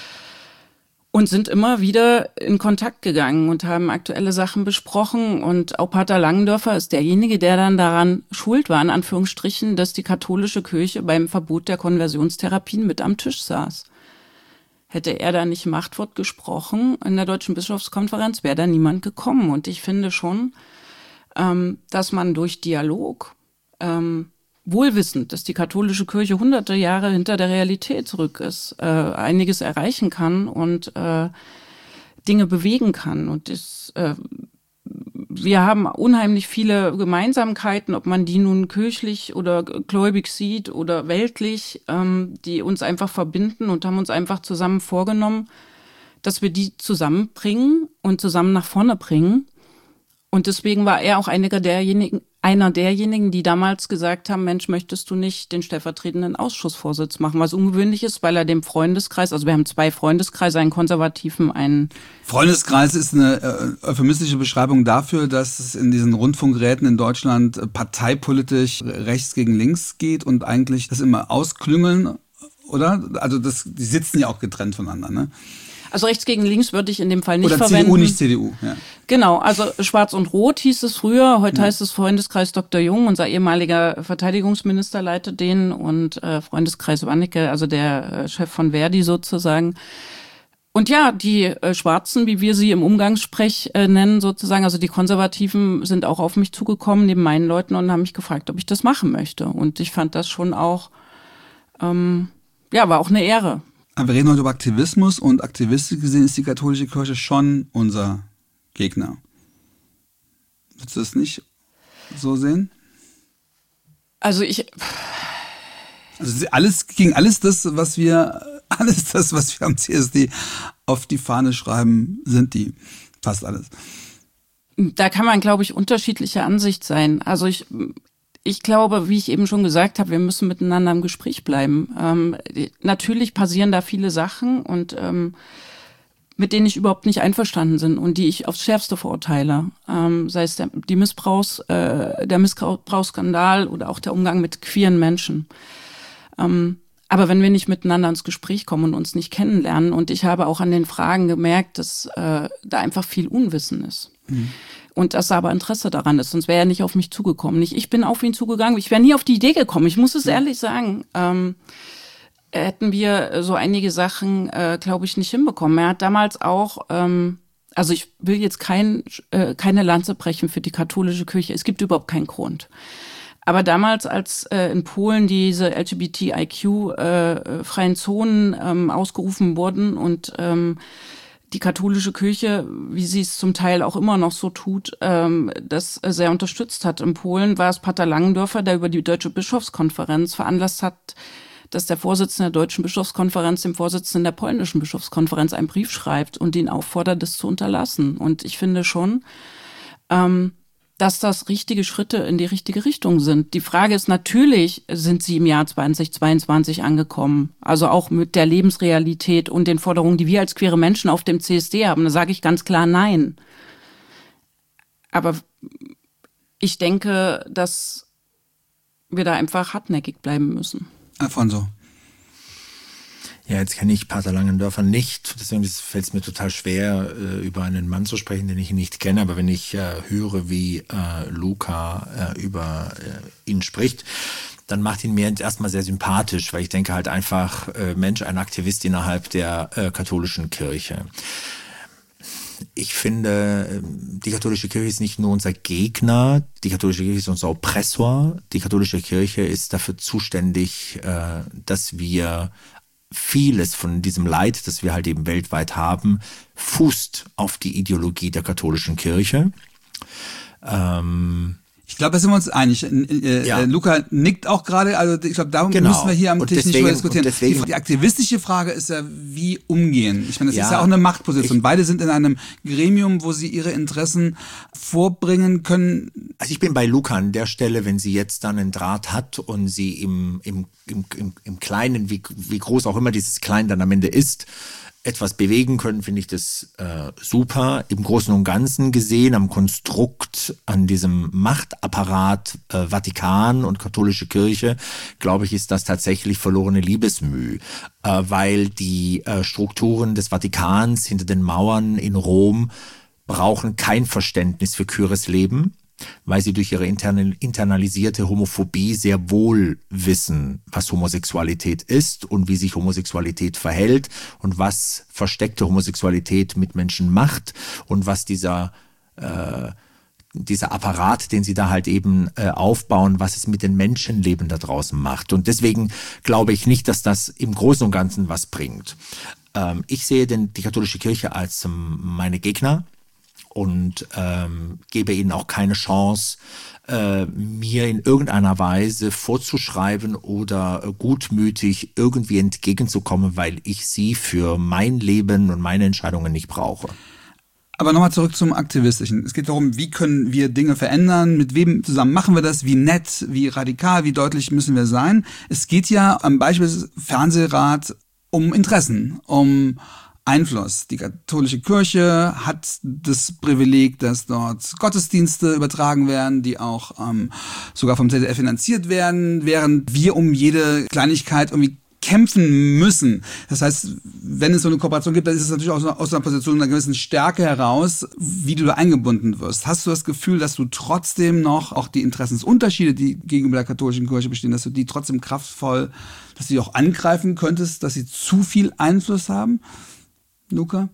Und sind immer wieder in Kontakt gegangen und haben aktuelle Sachen besprochen. Und auch Pater Langendörfer ist derjenige, der dann daran schuld war, in Anführungsstrichen, dass die katholische Kirche beim Verbot der Konversionstherapien mit am Tisch saß. Hätte er da nicht Machtwort gesprochen in der Deutschen Bischofskonferenz, wäre da niemand gekommen. Und ich finde schon, ähm, dass man durch Dialog, ähm, wohlwissend, dass die katholische Kirche hunderte Jahre hinter der Realität zurück ist, äh, einiges erreichen kann und äh, Dinge bewegen kann. Und das, äh, wir haben unheimlich viele Gemeinsamkeiten, ob man die nun kirchlich oder gläubig sieht oder weltlich, ähm, die uns einfach verbinden und haben uns einfach zusammen vorgenommen, dass wir die zusammenbringen und zusammen nach vorne bringen. Und deswegen war er auch einiger derjenigen, einer derjenigen, die damals gesagt haben, Mensch, möchtest du nicht den stellvertretenden Ausschussvorsitz machen? Was ungewöhnlich ist, weil er dem Freundeskreis, also wir haben zwei Freundeskreise, einen konservativen, einen... Freundeskreis ist eine äh, euphemistische Beschreibung dafür, dass es in diesen Rundfunkräten in Deutschland äh, parteipolitisch rechts gegen links geht und eigentlich das immer ausklüngeln, oder? Also das, die sitzen ja auch getrennt voneinander, ne? Also rechts gegen links würde ich in dem Fall nicht Oder verwenden. C D U, nicht C D U. Ja. Genau, also Schwarz und Rot hieß es früher. Heute ja. heißt es Freundeskreis Doktor Jung. Unser ehemaliger Verteidigungsminister leitet den und äh, Freundeskreis Wannecke, also der äh, Chef von Verdi sozusagen. Und ja, die äh, Schwarzen, wie wir sie im Umgangssprech äh, nennen sozusagen, also die Konservativen sind auch auf mich zugekommen neben meinen Leuten und haben mich gefragt, ob ich das machen möchte. Und ich fand das schon auch, ähm, ja, war auch eine Ehre. Aber wir reden heute über Aktivismus und aktivistisch gesehen ist die katholische Kirche schon unser Gegner. Würdest du das nicht so sehen? Also ich... Also alles gegen alles das, was wir, alles das, was wir am C S D auf die Fahne schreiben, sind die. Fast alles. Da kann man, glaube ich, unterschiedlicher Ansicht sein. Also ich... Ich glaube, wie ich eben schon gesagt habe, wir müssen miteinander im Gespräch bleiben. Ähm, natürlich passieren da viele Sachen und ähm, mit denen ich überhaupt nicht einverstanden bin und die ich aufs Schärfste verurteile. Ähm, sei es der, die Missbrauchs, äh, der Missbrauchsskandal oder auch der Umgang mit queeren Menschen. Ähm, aber wenn wir nicht miteinander ins Gespräch kommen und uns nicht kennenlernen, und ich habe auch an den Fragen gemerkt, dass äh, da einfach viel Unwissen ist. Mhm. Und dass aber Interesse daran ist, sonst wäre er nicht auf mich zugekommen. Nicht, ich bin auf ihn zugegangen, ich wäre nie auf die Idee gekommen, ich muss es ehrlich sagen. Ähm, hätten wir so einige Sachen, äh, glaube ich, nicht hinbekommen. Er hat damals auch, ähm, also ich will jetzt kein, äh, keine Lanze brechen für die katholische Kirche, es gibt überhaupt keinen Grund. Aber damals, als äh, in Polen diese L G B T I Q-freien äh, Zonen ähm, ausgerufen wurden und ähm, die katholische Kirche, wie sie es zum Teil auch immer noch so tut, ähm, das sehr unterstützt hat. In Polen war es Pater Langendörfer, der über die Deutsche Bischofskonferenz veranlasst hat, dass der Vorsitzende der Deutschen Bischofskonferenz dem Vorsitzenden der polnischen Bischofskonferenz einen Brief schreibt und ihn auffordert, das zu unterlassen. Und ich finde schon, ähm, dass das richtige Schritte in die richtige Richtung sind. Die Frage ist natürlich, sind sie im Jahr zweitausendzweiundzwanzig angekommen? Also auch mit der Lebensrealität und den Forderungen, die wir als queere Menschen auf dem C S D haben. Da sage ich ganz klar nein. Aber ich denke, dass wir da einfach hartnäckig bleiben müssen. Alfonso. Ja, jetzt kenne ich Pater Langendörfer nicht, deswegen fällt es mir total schwer, äh, über einen Mann zu sprechen, den ich nicht kenne. Aber wenn ich äh, höre, wie äh, Luca äh, über äh, ihn spricht, dann macht ihn mir erstmal sehr sympathisch, weil ich denke halt einfach, äh, Mensch, ein Aktivist innerhalb der äh, katholischen Kirche. Ich finde, die katholische Kirche ist nicht nur unser Gegner, die katholische Kirche ist unser Oppressor. Die katholische Kirche ist dafür zuständig, äh, dass wir vieles von diesem Leid, das wir halt eben weltweit haben, fußt auf die Ideologie der katholischen Kirche. Ähm Ich glaube, da sind wir uns einig. Äh, ja. äh, Luca nickt auch gerade. Also ich glaube, darum genau. müssen wir hier am und Tisch deswegen, nicht mehr diskutieren. Deswegen, die, die aktivistische Frage ist ja, wie umgehen. Ich meine, das ja, ist ja auch eine Machtposition. Ich, Beide sind in einem Gremium, wo sie ihre Interessen vorbringen können. Also ich bin bei Luca an der Stelle, wenn sie jetzt dann einen Draht hat und sie im, im, im, im, im Kleinen, wie, wie groß auch immer dieses Klein dann am Ende ist, etwas bewegen können, finde ich das äh, super. Im Großen und Ganzen gesehen, am Konstrukt, an diesem Machtapparat äh, Vatikan und katholische Kirche, glaube ich, ist das tatsächlich verlorene Liebesmüh, äh, weil die äh, Strukturen des Vatikans hinter den Mauern in Rom brauchen kein Verständnis für queeres Leben, weil sie durch ihre internalisierte Homophobie sehr wohl wissen, was Homosexualität ist und wie sich Homosexualität verhält und was versteckte Homosexualität mit Menschen macht und was dieser äh, dieser Apparat, den sie da halt eben äh, aufbauen, was es mit den Menschenleben da draußen macht. Und deswegen glaube ich nicht, dass das im Großen und Ganzen was bringt. Ähm, ich sehe denn die katholische Kirche als ähm, meine Gegner. Und ähm, gebe ihnen auch keine Chance, äh, mir in irgendeiner Weise vorzuschreiben oder äh, gutmütig irgendwie entgegenzukommen, weil ich sie für mein Leben und meine Entscheidungen nicht brauche. Aber nochmal zurück zum Aktivistischen. Es geht darum, wie können wir Dinge verändern, mit wem zusammen machen wir das, wie nett, wie radikal, wie deutlich müssen wir sein. Es geht ja am Beispiel des Fernsehrat um Interessen, um Einfluss. Die katholische Kirche hat das Privileg, dass dort Gottesdienste übertragen werden, die auch ähm, sogar vom Z D F finanziert werden, während wir um jede Kleinigkeit irgendwie kämpfen müssen. Das heißt, wenn es so eine Kooperation gibt, dann ist es natürlich auch so aus einer Position einer gewissen Stärke heraus, wie du da eingebunden wirst. Hast du das Gefühl, dass du trotzdem noch auch die Interessensunterschiede, die gegenüber der katholischen Kirche bestehen, dass du die trotzdem kraftvoll, dass du die auch angreifen könntest, dass sie zu viel Einfluss haben? Luca?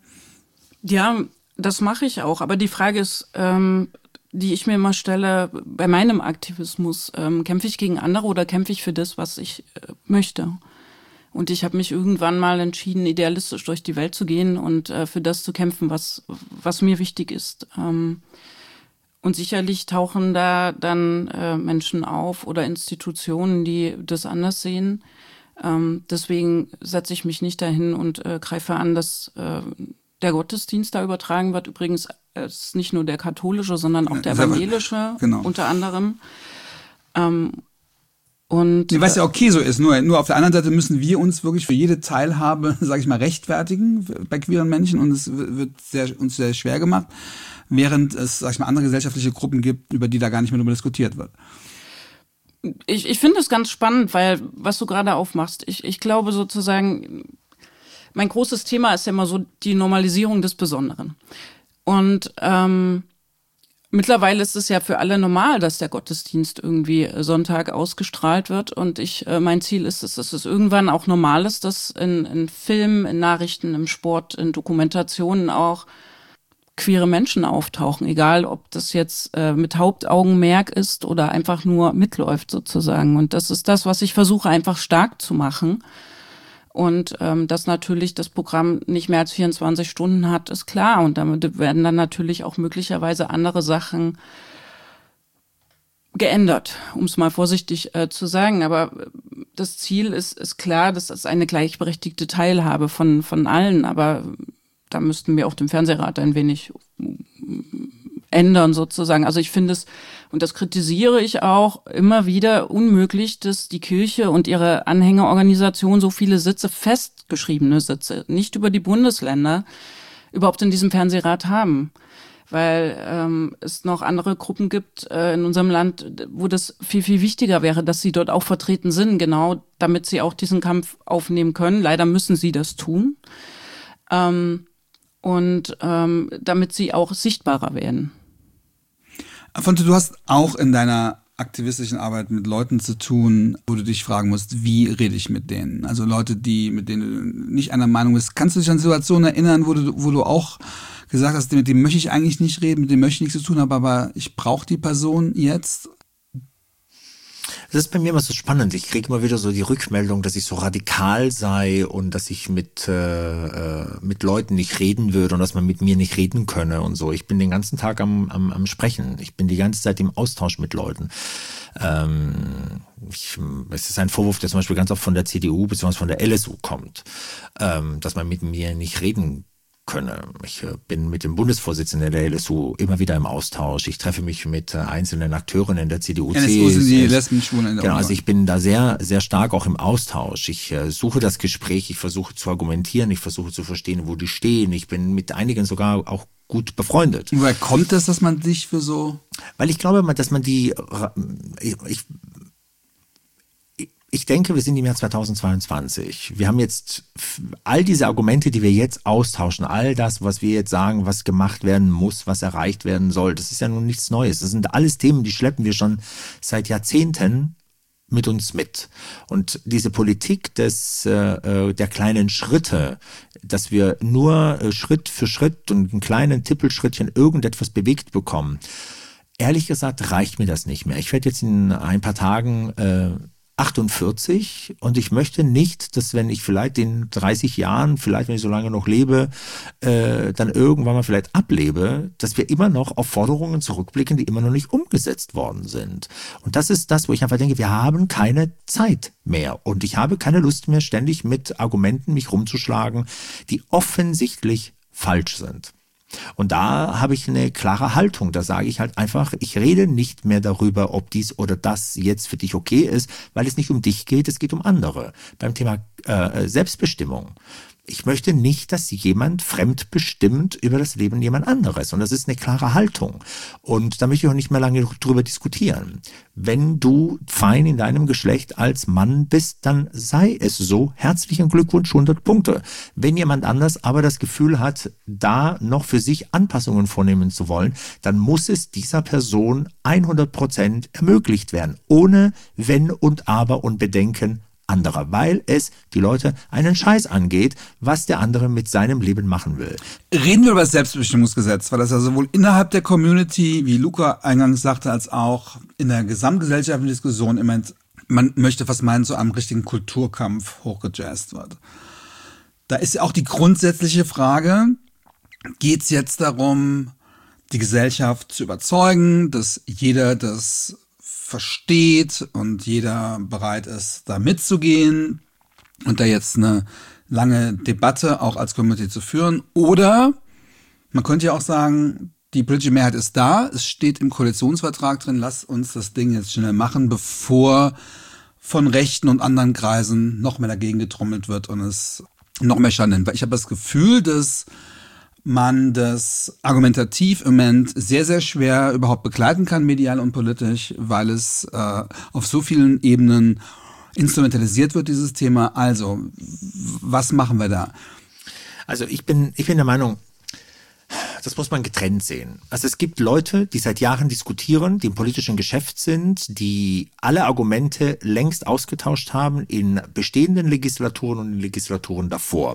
Ja, das mache ich auch. Aber die Frage ist, ähm, die ich mir immer stelle, bei meinem Aktivismus, ähm, kämpfe ich gegen andere oder kämpfe ich für das, was ich äh, möchte? Und ich habe mich irgendwann mal entschieden, idealistisch durch die Welt zu gehen und äh, für das zu kämpfen, was, was mir wichtig ist. Ähm, und sicherlich tauchen da dann äh, Menschen auf oder Institutionen, die das anders sehen. Ähm, deswegen setze ich mich nicht dahin und äh, greife an, dass äh, der Gottesdienst da übertragen wird. Übrigens äh, ist nicht nur der katholische, sondern auch der evangelische, genau. Unter anderem. Ähm, und nee, was ja okay so ist. Nur, nur auf der anderen Seite müssen wir uns wirklich für jede Teilhabe, sage ich mal, rechtfertigen bei queeren Menschen und es wird sehr, uns sehr schwer gemacht, während es, sag ich mal, andere gesellschaftliche Gruppen gibt, über die da gar nicht mehr darüber diskutiert wird. Ich, ich finde es ganz spannend, weil, was du gerade aufmachst, ich, ich glaube sozusagen, mein großes Thema ist ja immer so die Normalisierung des Besonderen. Und ähm, mittlerweile ist es ja für alle normal, dass der Gottesdienst irgendwie Sonntag ausgestrahlt wird. Und ich, äh, mein Ziel ist es, dass es irgendwann auch normal ist, dass in, in Filmen, in Nachrichten, im Sport, in Dokumentationen auch queere Menschen auftauchen, egal ob das jetzt äh, mit Hauptaugenmerk ist oder einfach nur mitläuft sozusagen. Und das ist das, was ich versuche einfach stark zu machen. Und ähm, dass natürlich das Programm nicht mehr als vierundzwanzig Stunden hat, ist klar. Und damit werden dann natürlich auch möglicherweise andere Sachen geändert, um es mal vorsichtig äh, zu sagen. Aber das Ziel ist, ist klar, das ist eine gleichberechtigte Teilhabe von, von allen. Aber da müssten wir auch den Fernsehrat ein wenig ändern sozusagen. Also ich finde es, und das kritisiere ich auch, immer wieder unmöglich, dass die Kirche und ihre Anhängerorganisation so viele Sitze, festgeschriebene Sitze, nicht über die Bundesländer, überhaupt in diesem Fernsehrat haben. Weil ähm, es noch andere Gruppen gibt äh, in unserem Land, wo das viel, viel wichtiger wäre, dass sie dort auch vertreten sind, genau damit sie auch diesen Kampf aufnehmen können. Leider müssen sie das tun. Ähm, Und ähm, damit sie auch sichtbarer werden. Afonso, du hast auch in deiner aktivistischen Arbeit mit Leuten zu tun, wo du dich fragen musst, wie rede ich mit denen? Also Leute, die mit denen du nicht einer Meinung bist. Kannst du dich an Situationen erinnern, wo du, wo du auch gesagt hast, mit dem möchte ich eigentlich nicht reden, mit dem möchte ich nichts zu tun haben, aber ich brauche die Person jetzt? Das ist bei mir immer so spannend. Ich kriege immer wieder so die Rückmeldung, dass ich so radikal sei und dass ich mit äh, mit Leuten nicht reden würde und dass man mit mir nicht reden könne und so. Ich bin den ganzen Tag am am, am Sprechen. Ich bin die ganze Zeit im Austausch mit Leuten. Ähm, ich, es ist ein Vorwurf, der zum Beispiel ganz oft von der C D U bzw. von der L S U kommt, ähm, dass man mit mir nicht reden könne. Ich bin mit dem Bundesvorsitzenden der L S U immer wieder im Austausch. Ich treffe mich mit einzelnen Akteuren in der C D U. L S U sind die Lesben, Schwulen in der Genau, also ich bin da sehr, sehr stark auch im Austausch. Ich äh, suche das Gespräch, ich versuche zu argumentieren, ich versuche zu verstehen, wo die stehen. Ich bin mit einigen sogar auch gut befreundet. Woher kommt das, dass man sich für so... Weil ich glaube, dass man die... Ich, ich, Ich denke, wir sind im Jahr zweitausendzweiundzwanzig. Wir haben jetzt all diese Argumente, die wir jetzt austauschen, all das, was wir jetzt sagen, was gemacht werden muss, was erreicht werden soll, das ist ja nun nichts Neues. Das sind alles Themen, die schleppen wir schon seit Jahrzehnten mit uns mit. Und diese Politik des äh, der kleinen Schritte, dass wir nur äh, Schritt für Schritt und einen kleinen Tippelschrittchen irgendetwas bewegt bekommen, ehrlich gesagt reicht mir das nicht mehr. Ich werde jetzt in ein paar Tagen äh, achtundvierzig und ich möchte nicht, dass wenn ich vielleicht in dreißig Jahren, vielleicht wenn ich so lange noch lebe, äh, dann irgendwann mal vielleicht ablebe, dass wir immer noch auf Forderungen zurückblicken, die immer noch nicht umgesetzt worden sind. Und das ist das, wo ich einfach denke, wir haben keine Zeit mehr und ich habe keine Lust mehr, ständig mit Argumenten mich rumzuschlagen, die offensichtlich falsch sind. Und da habe ich eine klare Haltung. Da sage ich halt einfach, ich rede nicht mehr darüber, ob dies oder das jetzt für dich okay ist, weil es nicht um dich geht, es geht um andere. Beim Thema äh, Selbstbestimmung. Ich möchte nicht, dass jemand fremdbestimmt über das Leben jemand anderes. Und das ist eine klare Haltung. Und da möchte ich auch nicht mehr lange drüber diskutieren. Wenn du fein in deinem Geschlecht als Mann bist, dann sei es so. Herzlichen Glückwunsch, hundert Punkte. Wenn jemand anders aber das Gefühl hat, da noch für sich Anpassungen vornehmen zu wollen, dann muss es dieser Person hundert Prozent ermöglicht werden. Ohne Wenn und Aber und Bedenken anderer, weil es die Leute einen Scheiß angeht, was der andere mit seinem Leben machen will. Reden wir über das Selbstbestimmungsgesetz, weil das ja sowohl innerhalb der Community, wie Luca eingangs sagte, als auch in der gesamtgesellschaftlichen Diskussion immer, man möchte fast meinen, zu einem richtigen Kulturkampf hochgejazzt wird. Da ist ja auch die grundsätzliche Frage, geht es jetzt darum, die Gesellschaft zu überzeugen, dass jeder das versteht und jeder bereit ist, da mitzugehen und da jetzt eine lange Debatte auch als Community zu führen. Oder man könnte ja auch sagen, die politische Mehrheit ist da, es steht im Koalitionsvertrag drin, lass uns das Ding jetzt schnell machen, bevor von rechten und anderen Kreisen noch mehr dagegen getrommelt wird und es noch mehr Schaden nimmt. Weil ich habe das Gefühl, dass man das argumentativ im Moment sehr, sehr schwer überhaupt begleiten kann, medial und politisch, weil es äh, auf so vielen Ebenen instrumentalisiert wird, dieses Thema. Also, was machen wir da? Also ich bin, ich bin der Meinung, das muss man getrennt sehen. Also es gibt Leute, die seit Jahren diskutieren, die im politischen Geschäft sind, die alle Argumente längst ausgetauscht haben in bestehenden Legislaturen und in Legislaturen davor.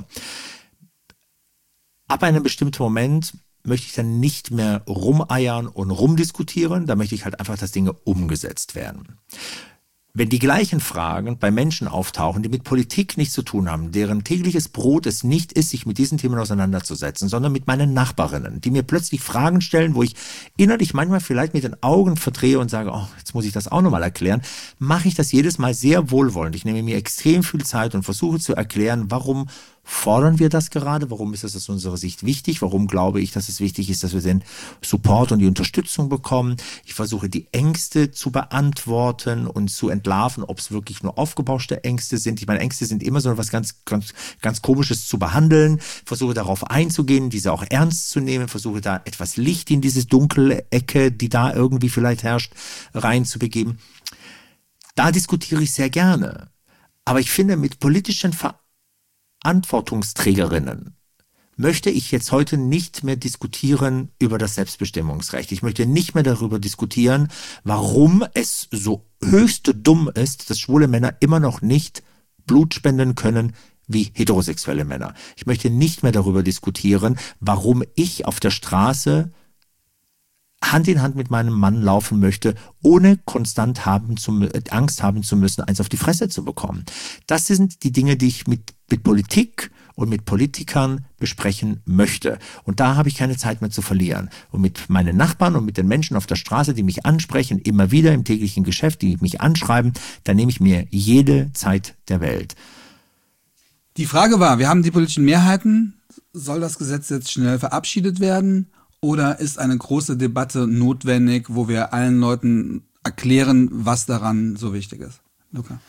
Ab einem bestimmten Moment möchte ich dann nicht mehr rumeiern und rumdiskutieren, da möchte ich halt einfach, dass Dinge umgesetzt werden. Wenn die gleichen Fragen bei Menschen auftauchen, die mit Politik nichts zu tun haben, deren tägliches Brot es nicht ist, sich mit diesen Themen auseinanderzusetzen, sondern mit meinen Nachbarinnen, die mir plötzlich Fragen stellen, wo ich innerlich manchmal vielleicht mit den Augen verdrehe und sage, oh, jetzt muss ich das auch nochmal erklären, mache ich das jedes Mal sehr wohlwollend. Ich nehme mir extrem viel Zeit und versuche zu erklären, warum fordern wir das gerade? Warum ist es aus unserer Sicht wichtig? Warum glaube ich, dass es wichtig ist, dass wir den Support und die Unterstützung bekommen? Ich versuche, die Ängste zu beantworten und zu entlarven, ob es wirklich nur aufgebauschte Ängste sind. Ich meine, Ängste sind immer so etwas ganz, ganz, ganz Komisches zu behandeln. Versuche darauf einzugehen, diese auch ernst zu nehmen. Versuche da etwas Licht in diese dunkle Ecke, die da irgendwie vielleicht herrscht, reinzubegeben. Da diskutiere ich sehr gerne. Aber ich finde, mit politischen Verantwortungen Verantwortungsträgerinnen möchte ich jetzt heute nicht mehr diskutieren über das Selbstbestimmungsrecht. Ich möchte nicht mehr darüber diskutieren, warum es so höchst dumm ist, dass schwule Männer immer noch nicht Blut spenden können wie heterosexuelle Männer. Ich möchte nicht mehr darüber diskutieren, warum ich auf der Straße Hand in Hand mit meinem Mann laufen möchte, ohne konstant haben zu, Angst haben zu müssen, eins auf die Fresse zu bekommen. Das sind die Dinge, die ich mit, mit Politik und mit Politikern besprechen möchte. Und da habe ich keine Zeit mehr zu verlieren. Und mit meinen Nachbarn und mit den Menschen auf der Straße, die mich ansprechen, immer wieder im täglichen Geschäft, die mich anschreiben, da nehme ich mir jede Zeit der Welt. Die Frage war, wir haben die politischen Mehrheiten, soll das Gesetz jetzt schnell verabschiedet werden? Oder ist eine große Debatte notwendig, wo wir allen Leuten erklären, was daran so wichtig ist? Luca.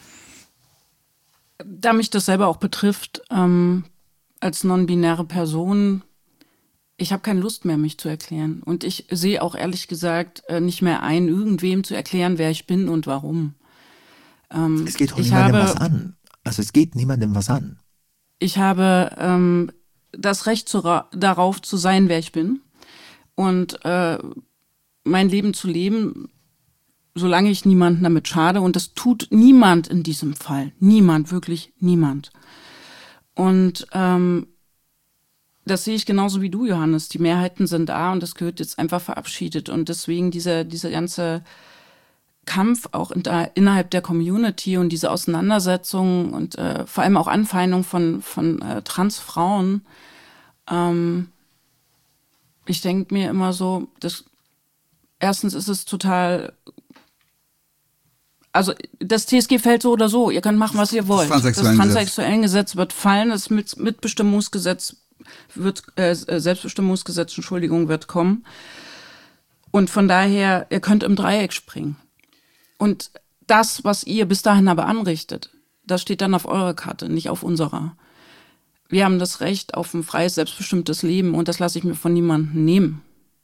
Da mich das selber auch betrifft, ähm, als non-binäre Person, ich habe keine Lust mehr, mich zu erklären. Und ich sehe auch ehrlich gesagt äh, nicht mehr ein, irgendwem zu erklären, wer ich bin und warum. Ähm, es geht auch ich niemandem habe, was an. Also es geht niemandem was an. Ich habe ähm, das Recht zu, darauf zu sein, wer ich bin. Und äh, mein Leben zu leben, solange ich niemanden damit schade. Und das tut niemand in diesem Fall. Niemand, wirklich niemand. Und ähm, das sehe ich genauso wie du, Johannes. Die Mehrheiten sind da und das gehört jetzt einfach verabschiedet. Und deswegen dieser diese ganze Kampf auch in der, innerhalb der Community und diese Auseinandersetzung und äh, vor allem auch Anfeindung von, von äh, Transfrauen, ähm, ich denke mir immer so, das, erstens ist es total, also das T S G fällt so oder so, ihr könnt machen, was ihr wollt. Das Transsexuellengesetz wird fallen, das Mitbestimmungsgesetz wird, äh, Selbstbestimmungsgesetz, Entschuldigung, wird kommen. Und von daher, ihr könnt im Dreieck springen. Und das, was ihr bis dahin aber anrichtet, das steht dann auf eurer Karte, nicht auf unserer. Wir haben das Recht auf ein freies, selbstbestimmtes Leben und das lasse ich mir von niemandem nehmen.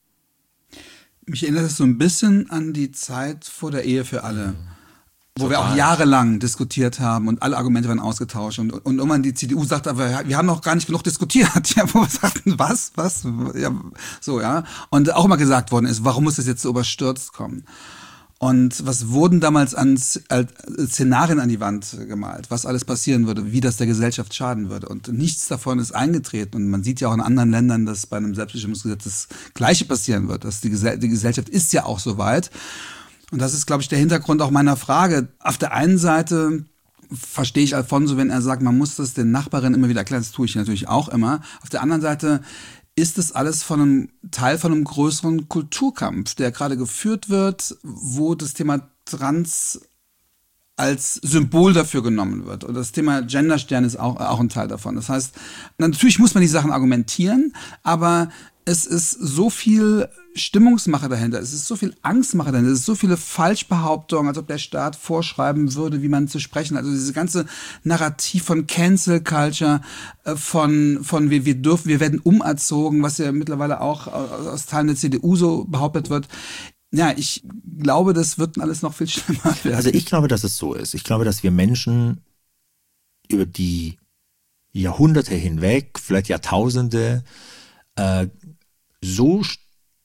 Mich erinnert es so ein bisschen an die Zeit vor der Ehe für alle, wo Total. wir auch jahrelang diskutiert haben und alle Argumente waren ausgetauscht und, und irgendwann die C D U sagt, aber wir haben noch gar nicht genug diskutiert. Ja, wo wir sagten, was, was, ja, so, ja. Und auch immer gesagt worden ist, warum muss das jetzt so überstürzt kommen? Und was wurden damals an Szenarien an die Wand gemalt, was alles passieren würde, wie das der Gesellschaft schaden würde. Und nichts davon ist eingetreten. Und man sieht ja auch in anderen Ländern, dass bei einem Selbstbestimmungsgesetz das Gleiche passieren wird. Dass die, Gesell- die Gesellschaft ist ja auch so weit. Und das ist, glaube ich, der Hintergrund auch meiner Frage. Auf der einen Seite verstehe ich Alfonso, wenn er sagt, man muss das den Nachbarinnen immer wieder erklären. Das tue ich natürlich auch immer. Auf der anderen Seite ist es alles von einem Teil von einem größeren Kulturkampf, der gerade geführt wird, wo das Thema Trans als Symbol dafür genommen wird. Und das Thema Genderstern ist auch, auch ein Teil davon. Das heißt, natürlich muss man die Sachen argumentieren, aber es ist so viel Stimmungsmache dahinter, es ist so viel Angstmache dahinter, es ist so viele Falschbehauptungen, als ob der Staat vorschreiben würde, wie man zu sprechen. Also diese ganze Narrativ von Cancel Culture, von von wir wir dürfen, wir werden umerzogen, was ja mittlerweile auch aus Teilen der C D U so behauptet wird. Ja, ich glaube, das wird alles noch viel schlimmer werden. Also ich glaube, dass es so ist. Ich glaube, dass wir Menschen über die Jahrhunderte hinweg, vielleicht Jahrtausende, äh, so st-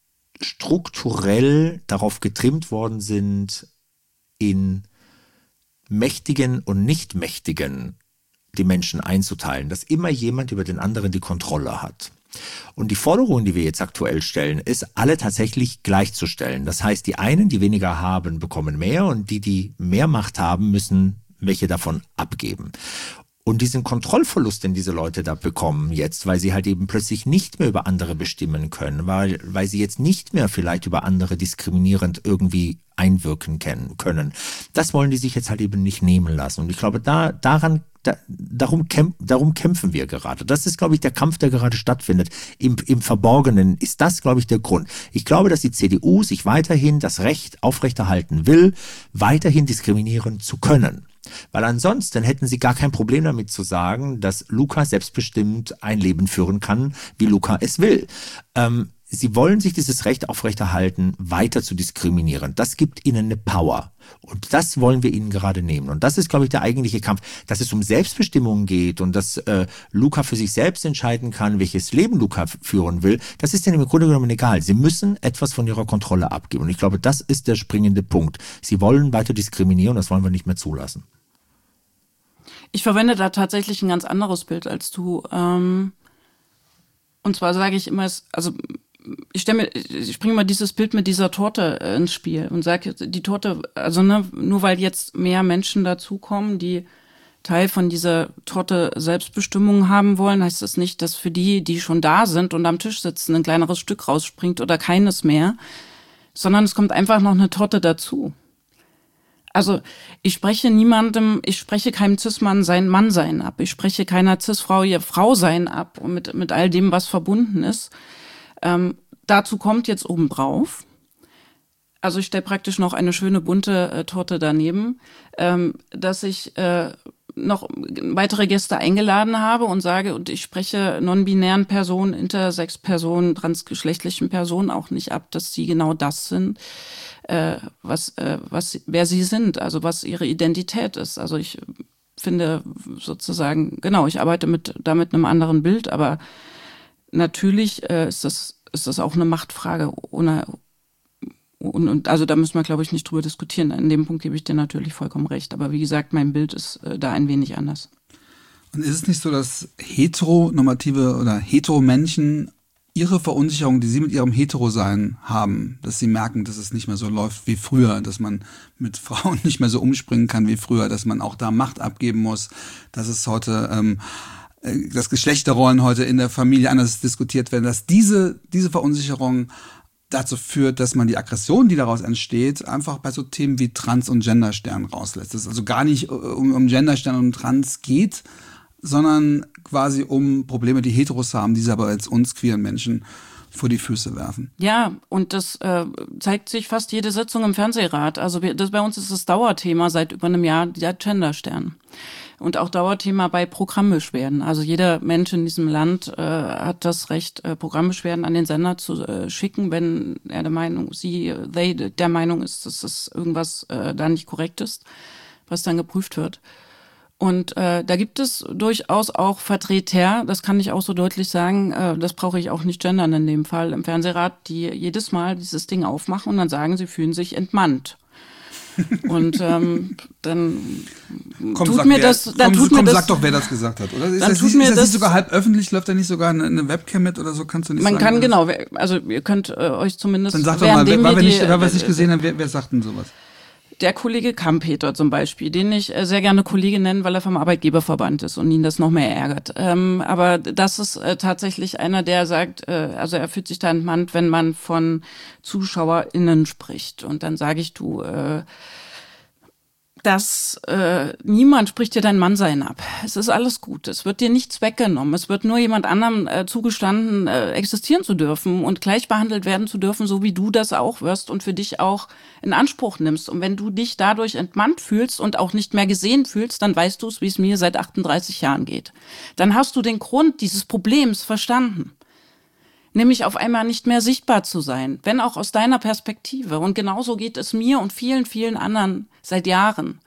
strukturell darauf getrimmt worden sind, in Mächtigen und Nicht-Mächtigen die Menschen einzuteilen, dass immer jemand über den anderen die Kontrolle hat. Und die Forderung, die wir jetzt aktuell stellen, ist, alle tatsächlich gleichzustellen. Das heißt, die einen, die weniger haben, bekommen mehr und die, die mehr Macht haben, müssen welche davon abgeben. Und diesen Kontrollverlust, den diese Leute da bekommen jetzt, weil sie halt eben plötzlich nicht mehr über andere bestimmen können, weil, weil sie jetzt nicht mehr vielleicht über andere diskriminierend irgendwie einwirken können, das wollen die sich jetzt halt eben nicht nehmen lassen. Und ich glaube, da, daran, da, darum, kämp, darum kämpfen wir gerade. Das ist, glaube ich, der Kampf, der gerade stattfindet. Im, im Verborgenen ist das, glaube ich, der Grund. Ich glaube, dass die C D U sich weiterhin das Recht aufrechterhalten will, weiterhin diskriminieren zu können. Weil ansonsten hätten sie gar kein Problem damit zu sagen, dass Luca selbstbestimmt ein Leben führen kann, wie Luca es will. Ähm, sie wollen sich dieses Recht aufrechterhalten, weiter zu diskriminieren. Das gibt ihnen eine Power. Und das wollen wir ihnen gerade nehmen. Und das ist, glaube ich, der eigentliche Kampf. Dass es um Selbstbestimmung geht und dass äh, Luca für sich selbst entscheiden kann, welches Leben Luca f- führen will, das ist ihnen im Grunde genommen egal. Sie müssen etwas von ihrer Kontrolle abgeben. Und ich glaube, das ist der springende Punkt. Sie wollen weiter diskriminieren, das wollen wir nicht mehr zulassen. Ich verwende da tatsächlich ein ganz anderes Bild als du. Ähm, und zwar sage ich immer, also ich stelle mir, ich bringe mal dieses Bild mit dieser Torte äh, ins Spiel und sage, die Torte, also ne, nur weil jetzt mehr Menschen dazukommen, die Teil von dieser Torte Selbstbestimmung haben wollen, heißt das nicht, dass für die, die schon da sind und am Tisch sitzen, ein kleineres Stück rausspringt oder keines mehr, sondern es kommt einfach noch eine Torte dazu. Also ich spreche niemandem, ich spreche keinem Cis-Mann sein Mannsein ab, ich spreche keiner Cis-Frau ihr Frausein ab und mit, mit all dem, was verbunden ist. Ähm, dazu kommt jetzt obendrauf, also ich stelle praktisch noch eine schöne bunte äh, Torte daneben, ähm, dass ich äh, noch weitere Gäste eingeladen habe und sage, und ich spreche non-binären Personen, Intersex-Personen, transgeschlechtlichen Personen auch nicht ab, dass sie genau das sind, äh, was, äh, was, wer sie sind, also was ihre Identität ist. Also ich finde sozusagen, genau, ich arbeite mit da mit einem anderen Bild, aber natürlich äh, ist das ist das auch eine Machtfrage ohne Und, und also da müssen wir, glaube ich, nicht drüber diskutieren. An dem Punkt gebe ich dir natürlich vollkommen recht. Aber wie gesagt, mein Bild ist äh, da ein wenig anders. Und ist es nicht so, dass heteronormative oder Hetero-Menschen ihre Verunsicherung, die sie mit ihrem Hetero-Sein haben, dass sie merken, dass es nicht mehr so läuft wie früher, dass man mit Frauen nicht mehr so umspringen kann wie früher, dass man auch da Macht abgeben muss, dass es heute ähm, dass Geschlechterrollen heute in der Familie anders diskutiert werden, dass diese diese Verunsicherung dazu führt, dass man die Aggression, die daraus entsteht, einfach bei so Themen wie Trans- und Genderstern rauslässt. Dass es also gar nicht um, um Genderstern und Trans geht, sondern quasi um Probleme, die Heteros haben, die sie aber als uns queeren Menschen vor die Füße werfen. Ja, und das äh, zeigt sich fast jede Sitzung im Fernsehrat. Also wir, das, bei uns ist das Dauerthema seit über einem Jahr der Genderstern. Und auch Dauerthema bei Programmbeschwerden. Also jeder Mensch in diesem Land äh, hat das Recht, äh, Programmbeschwerden an den Sender zu äh, schicken, wenn er der Meinung, sie, they der Meinung ist, dass das irgendwas äh, da nicht korrekt ist, was dann geprüft wird. Und äh, da gibt es durchaus auch Vertreter, das kann ich auch so deutlich sagen, äh, das brauche ich auch nicht gendern in dem Fall, im Fernsehrat, die jedes Mal dieses Ding aufmachen und dann sagen, sie fühlen sich entmannt. Und ähm, dann komm, tut mir wer, das, dann komm, tut komm, mir sag das, doch, wer das gesagt hat, oder? Ist dann das, tut nicht, mir ist das das nicht sogar halb öffentlich? Läuft da nicht sogar eine, eine Webcam mit oder so? Kannst du nicht man sagen? kann genau, also ihr könnt äh, euch zumindest. Dann sag doch mal, wer, weil wir nicht, weil wir es nicht äh, gesehen haben, wer, wer sagt denn sowas? Der Kollege Kampeter zum Beispiel, den ich äh, sehr gerne Kollege nenne, weil er vom Arbeitgeberverband ist und ihn das noch mehr ärgert. Ähm, aber das ist äh, tatsächlich einer, der sagt, äh, also er fühlt sich da entmannt, wenn man von ZuschauerInnen spricht. Und dann sage ich, du, äh, dass äh, niemand spricht dir dein Mannsein ab. Es ist alles gut. Es wird dir nichts weggenommen. Es wird nur jemand anderem äh, zugestanden, äh, existieren zu dürfen und gleich behandelt werden zu dürfen, so wie du das auch wirst und für dich auch in Anspruch nimmst. Und wenn du dich dadurch entmannt fühlst und auch nicht mehr gesehen fühlst, dann weißt du es, wie es mir seit achtunddreißig Jahren geht. Dann hast du den Grund dieses Problems verstanden. Nämlich auf einmal nicht mehr sichtbar zu sein, wenn auch aus deiner Perspektive. Und genauso geht es mir und vielen, vielen anderen seit Jahren.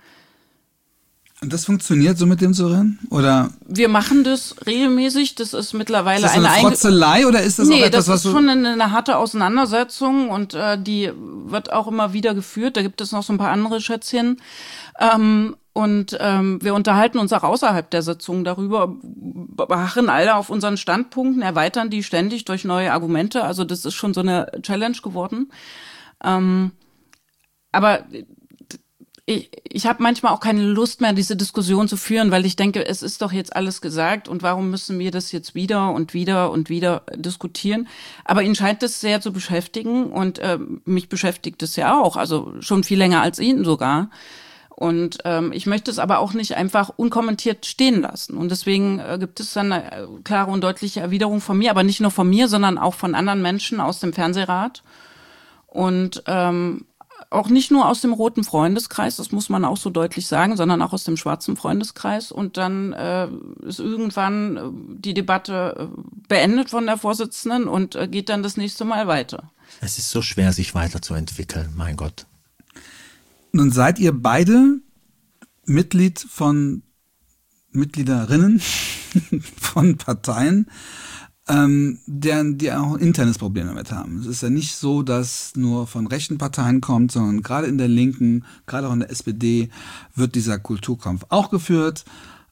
Und das funktioniert so mit dem Surren? Oder? Wir machen das regelmäßig. Das ist mittlerweile ist das eine, eine Frotzelei oder ist das nee, auch etwas, das was ist schon eine, eine harte Auseinandersetzung und äh, die wird auch immer wieder geführt. Da gibt es noch so ein paar andere Schätzchen. Ähm, und ähm, wir unterhalten uns auch außerhalb der Sitzung darüber, beharren alle auf unseren Standpunkten, erweitern die ständig durch neue Argumente. Also das ist schon so eine Challenge geworden. Ähm, aber ich, ich habe manchmal auch keine Lust mehr, diese Diskussion zu führen, weil ich denke, es ist doch jetzt alles gesagt und warum müssen wir das jetzt wieder und wieder und wieder diskutieren? Aber ihn scheint es sehr zu beschäftigen und äh, mich beschäftigt es ja auch, also schon viel länger als ihn sogar. Und ähm, ich möchte es aber auch nicht einfach unkommentiert stehen lassen. Und deswegen äh, gibt es dann eine klare und deutliche Erwiderung von mir, aber nicht nur von mir, sondern auch von anderen Menschen aus dem Fernsehrat. Und ähm, auch nicht nur aus dem roten Freundeskreis, das muss man auch so deutlich sagen, sondern auch aus dem schwarzen Freundeskreis. Und dann äh, ist irgendwann äh, die Debatte äh, beendet von der Vorsitzenden und äh, geht dann das nächste Mal weiter. Es ist so schwer, sich weiterzuentwickeln, mein Gott. Nun seid ihr beide Mitglied von Mitgliederinnen von Parteien, ähm, deren, die auch ein internes Problem damit haben. Es ist ja nicht so, dass nur von rechten Parteien kommt, sondern gerade in der Linken, gerade auch in der S P D wird dieser Kulturkampf auch geführt.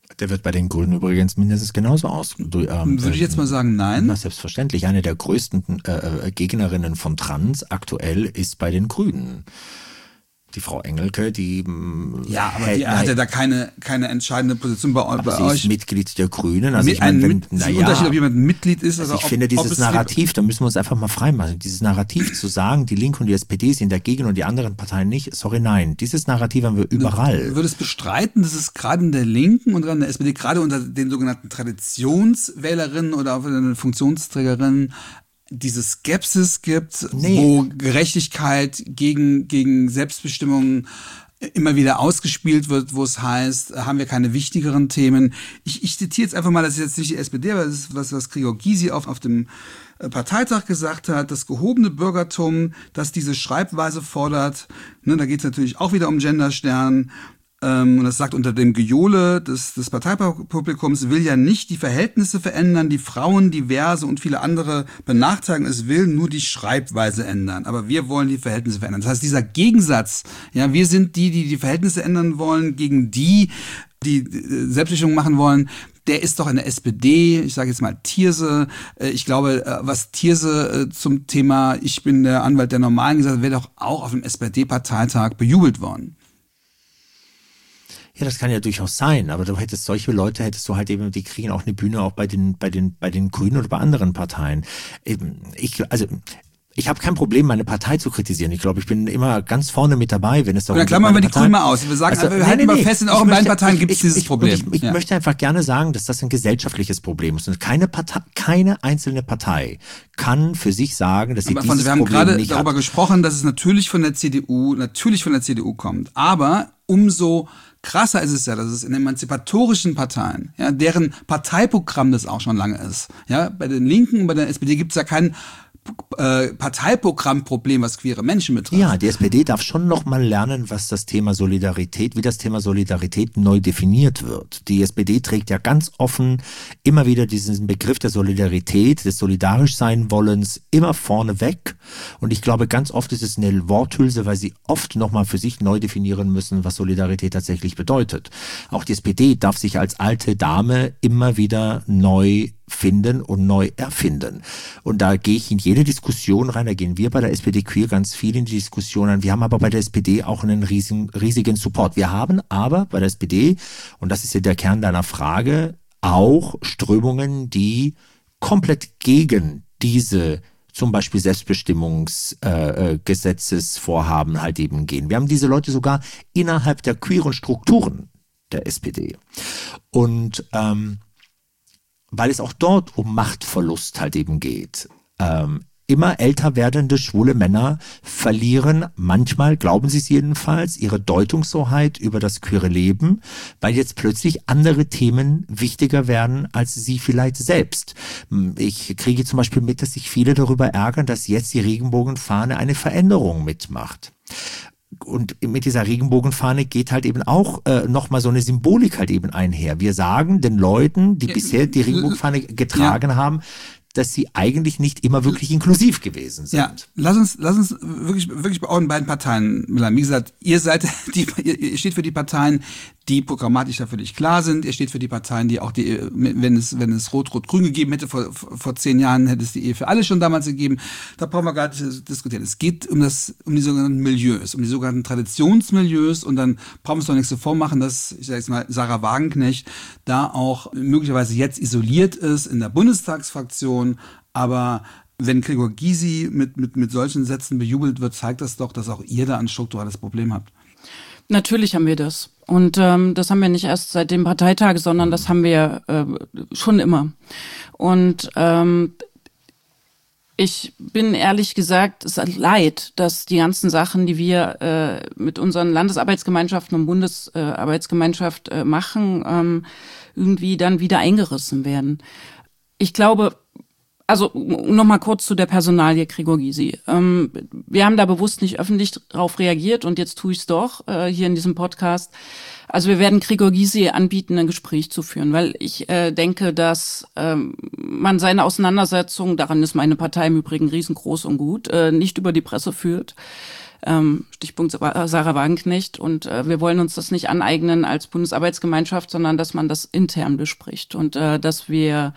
Der wird bei den Grünen übrigens mindestens genauso aus. Du, ähm, Würde ich jetzt mal sagen, nein. Na, selbstverständlich. Eine der größten äh, Gegnerinnen von Trans aktuell ist bei den Grünen. Die Frau Engelke, die... Ja, aber die hat ja da keine, keine entscheidende Position bei, bei sie euch. Sie ist Mitglied der Grünen. Also Mit, ich meine, wenn, mit, na ja, ja, Unterschied, ob jemand Mitglied ist also oder ich ob, finde ob dieses es Narrativ, da müssen wir uns einfach mal freimachen. Dieses Narrativ zu sagen, die Linke und die S P D sind dagegen und die anderen Parteien nicht, sorry, nein. Dieses Narrativ haben wir überall. Du würdest bestreiten, dass es gerade in der Linken und in der S P D, gerade unter den sogenannten Traditionswählerinnen oder auch den Funktionsträgerinnen, diese Skepsis gibt, Nee. wo Gerechtigkeit gegen, gegen Selbstbestimmung immer wieder ausgespielt wird, wo es heißt, haben wir keine wichtigeren Themen. Ich, ich zitiere jetzt einfach mal, das ist jetzt nicht die S P D, aber das ist was, was Gregor Gysi auf, auf dem Parteitag gesagt hat, das gehobene Bürgertum, das diese Schreibweise fordert, ne, da geht es natürlich auch wieder um Genderstern, ähm, und das sagt unter dem Gejohle des, des Parteipublikums, will ja nicht die Verhältnisse verändern, die Frauen, Diverse und viele andere benachteiligen, es will nur die Schreibweise ändern, aber wir wollen die Verhältnisse verändern. Das heißt, dieser Gegensatz, ja, wir sind die, die die Verhältnisse ändern wollen, gegen die, die Selbstbestimmung machen wollen, der ist doch in der S P D, ich sage jetzt mal Thierse, ich glaube, was Thierse zum Thema ich bin der Anwalt der Normalen gesagt hat, wäre doch auch auf dem S P D-Parteitag bejubelt worden. Ja, das kann ja durchaus sein, aber du hättest solche Leute, hättest du halt eben, die kriegen auch eine Bühne auch bei den, bei den, bei den Grünen oder bei anderen Parteien. Ich, also, ich habe kein Problem, meine Partei zu kritisieren. Ich glaube, ich bin immer ganz vorne mit dabei, wenn es darum geht. Dann klammern wir die Grünen mal aus. Wir sagen, also, wir nee, halten nee, mal nee. fest, in euren möchte, beiden Parteien gibt es ich, dieses ich, Problem. Ich, ich ja. möchte einfach gerne sagen, dass das ein gesellschaftliches Problem ist. Und keine Partei, keine einzelne Partei kann für sich sagen, dass sie aber dieses wir haben Problem gerade nicht darüber hat. gesprochen, dass es natürlich von der C D U, natürlich von der C D U kommt. Aber umso krasser ist es ja, dass es in emanzipatorischen Parteien, ja, deren Parteiprogramm das auch schon lange ist. Ja, bei den Linken und bei der S P D gibt es ja kein äh, Parteiprogrammproblem, was queere Menschen betrifft. Ja, die S P D darf schon noch mal lernen, was das Thema Solidarität, wie das Thema Solidarität neu definiert wird. Die S P D trägt ja ganz offen immer wieder diesen Begriff der Solidarität, des solidarisch sein Wollens immer vorne weg. Und ich glaube, ganz oft ist es eine Worthülse, weil sie oft noch mal für sich neu definieren müssen, was Solidarität tatsächlich bedeutet. Auch die S P D darf sich als alte Dame immer wieder neu finden und neu erfinden. Und da gehe ich in jede Diskussion rein, da gehen wir bei der S P D Queer ganz viel in die Diskussion rein. Wir haben aber bei der S P D auch einen riesigen, riesigen Support. Wir haben aber bei der S P D, und das ist ja der Kern deiner Frage, auch Strömungen, die komplett gegen diese zum Beispiel Selbstbestimmungsgesetzesvorhaben äh, halt eben gehen. Wir haben diese Leute sogar innerhalb der queeren Strukturen der S P D. Und ähm, weil es auch dort um Machtverlust halt eben geht. Ähm, immer älter werdende schwule Männer verlieren manchmal, glauben sie es jedenfalls, ihre Deutungshoheit über das queere Leben, weil jetzt plötzlich andere Themen wichtiger werden als sie vielleicht selbst. Ich kriege zum Beispiel mit, dass sich viele darüber ärgern, dass jetzt die Regenbogenfahne eine Veränderung mitmacht. Und mit dieser Regenbogenfahne geht halt eben auch äh, nochmal so eine Symbolik halt eben einher. Wir sagen den Leuten, die bisher die Regenbogenfahne getragen ja. haben, dass sie eigentlich nicht immer wirklich inklusiv gewesen sind. Ja, lass uns, lass uns wirklich, wirklich bei euren beiden Parteien bleiben. Wie gesagt, ihr seid, die, ihr steht für die Parteien, die programmatisch da völlig klar sind. Ihr steht für die Parteien, die auch die, wenn es, wenn es Rot-Rot-Grün gegeben hätte, vor, vor zehn Jahren hätte es die Ehe für alle schon damals gegeben. Da brauchen wir gar nicht diskutieren. Es geht um das, um die sogenannten Milieus, um die sogenannten Traditionsmilieus, und dann brauchen wir uns doch nichts so vormachen, dass, ich sage jetzt mal, Sarah Wagenknecht da auch möglicherweise jetzt isoliert ist in der Bundestagsfraktion. Aber wenn Gregor Gysi mit, mit, mit solchen Sätzen bejubelt wird, zeigt das doch, dass auch ihr da ein strukturelles Problem habt. Natürlich haben wir das. Und ähm, das haben wir nicht erst seit dem Parteitag, sondern das haben wir äh, schon immer. Und ähm, ich bin ehrlich gesagt, es ist leid, dass die ganzen Sachen, die wir äh, mit unseren Landesarbeitsgemeinschaften und Bundesarbeitsgemeinschaft äh, machen, ähm, irgendwie dann wieder eingerissen werden. Ich glaube, also nochmal kurz zu der Personalie Gregor Gysi. Ähm, wir haben da bewusst nicht öffentlich drauf reagiert und jetzt tue ich es doch äh, hier in diesem Podcast. Also wir werden Gregor Gysi anbieten, ein Gespräch zu führen, weil ich äh, denke, dass ähm, man seine Auseinandersetzung, daran ist meine Partei im Übrigen riesengroß und gut, äh, nicht über die Presse führt. ähm, Stichpunkt Sarah Wagenknecht. Und äh, wir wollen uns das nicht aneignen als Bundesarbeitsgemeinschaft, sondern dass man das intern bespricht und äh, dass wir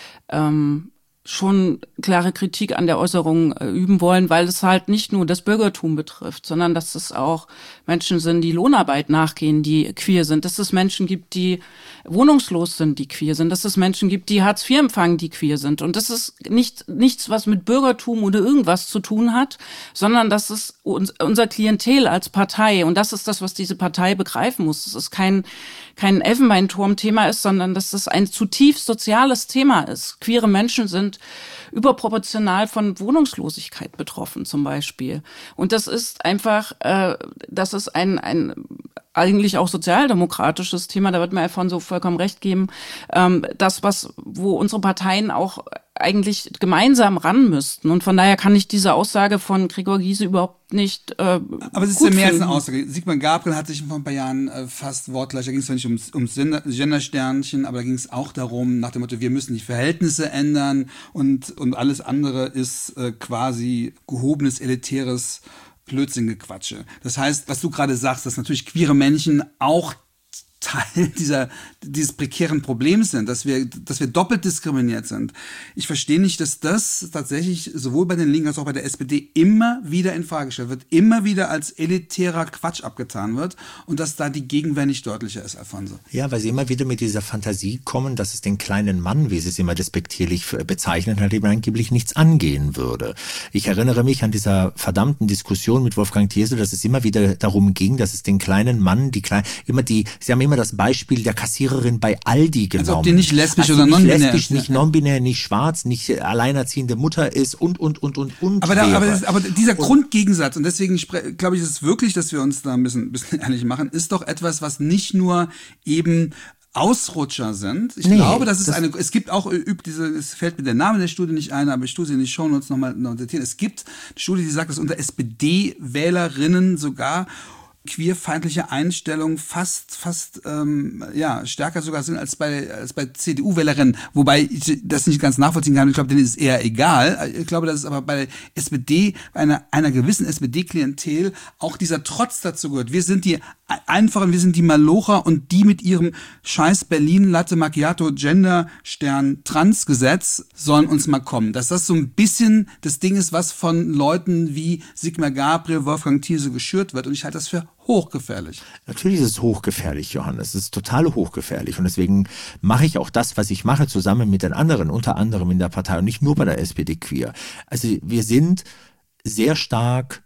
ähm, schon klare Kritik an der Äußerung äh, üben wollen, weil es halt nicht nur das Bürgertum betrifft, sondern dass es auch Menschen sind, die Lohnarbeit nachgehen, die queer sind, dass es Menschen gibt, die wohnungslos sind, die queer sind, dass es Menschen gibt, die Hartz vier empfangen, die queer sind. Und das ist nicht nichts, was mit Bürgertum oder irgendwas zu tun hat, sondern das ist uns, unser Klientel als Partei. Und das ist das, was diese Partei begreifen muss. Es ist kein kein Elfenbeinturm-Thema ist, sondern dass es ein zutiefst soziales Thema ist. Queere Menschen sind überproportional von Wohnungslosigkeit betroffen zum Beispiel. Und das ist einfach, äh, das ist ein, ein eigentlich auch sozialdemokratisches Thema, da wird mir Alfonso vollkommen recht geben, ähm, das, was, wo unsere Parteien auch eigentlich gemeinsam ran müssten. Und von daher kann ich diese Aussage von Gregor Gysi überhaupt nicht äh, Aber es ist ja mehr als eine Aussage. Sigmar Gabriel hat sich vor ein paar Jahren äh, fast wortgleich, da ging es zwar nicht ums, ums Gendersternchen, aber da ging es auch darum, nach dem Motto, wir müssen die Verhältnisse ändern und, und alles andere ist äh, quasi gehobenes, elitäres Blödsinngequatsche. Das heißt, was du gerade sagst, dass natürlich queere Menschen auch Teil dieser, dieses prekären Problems sind, dass wir, dass wir doppelt diskriminiert sind. Ich verstehe nicht, dass das tatsächlich sowohl bei den Linken als auch bei der S P D immer wieder in Frage gestellt wird, immer wieder als elitärer Quatsch abgetan wird und dass da die Gegenwehr nicht deutlicher ist, Alfonso. Ja, weil sie immer wieder mit dieser Fantasie kommen, dass es den kleinen Mann, wie sie es immer despektierlich bezeichnen, halt eben angeblich nichts angehen würde. Ich erinnere mich an dieser verdammten Diskussion mit Wolfgang Thierse, dass es immer wieder darum ging, dass es den kleinen Mann, die kleinen, immer die, sie haben immer das Beispiel der Kassiererin bei Aldi genommen. Als ob die nicht lesbisch also oder non-binär nicht lesbisch, ist. nicht non-binär, nicht schwarz, nicht alleinerziehende Mutter ist und, und, und, und, und. Aber, da, aber, das, aber dieser und, Grundgegensatz, und deswegen glaube ich, ist es wirklich, dass wir uns da ein bisschen, ein bisschen ehrlich machen, ist doch etwas, was nicht nur eben Ausrutscher sind. Ich nee, glaube, dass es das eine, es gibt auch, diese, es fällt mir der Name der Studie nicht ein, aber ich tue sie in die Shownotes nochmal notieren. Es gibt eine Studie, die sagt, dass unter S P D-Wählerinnen sogar queerfeindliche Einstellungen fast fast ähm, ja stärker sogar sind als bei als bei C D U-Wählerinnen, wobei ich das nicht ganz nachvollziehen kann. Ich glaube, denen ist es eher egal. Ich glaube, dass es aber bei S P D, bei einer, einer gewissen S P D-Klientel auch dieser Trotz dazu gehört. Wir sind die Einfachen, wir sind die Malocher und die mit ihrem scheiß Berlin Latte Macchiato Gender Stern Trans-Gesetz sollen uns mal kommen. Dass das so ein bisschen das Ding ist, was von Leuten wie Sigmar Gabriel, Wolfgang Thierse geschürt wird, und ich halte das für hochgefährlich. Natürlich ist es hochgefährlich, Johannes. Es ist total hochgefährlich. Und deswegen mache ich auch das, was ich mache, zusammen mit den anderen, unter anderem in der Partei und nicht nur bei der S P D Queer. Also wir sind sehr stark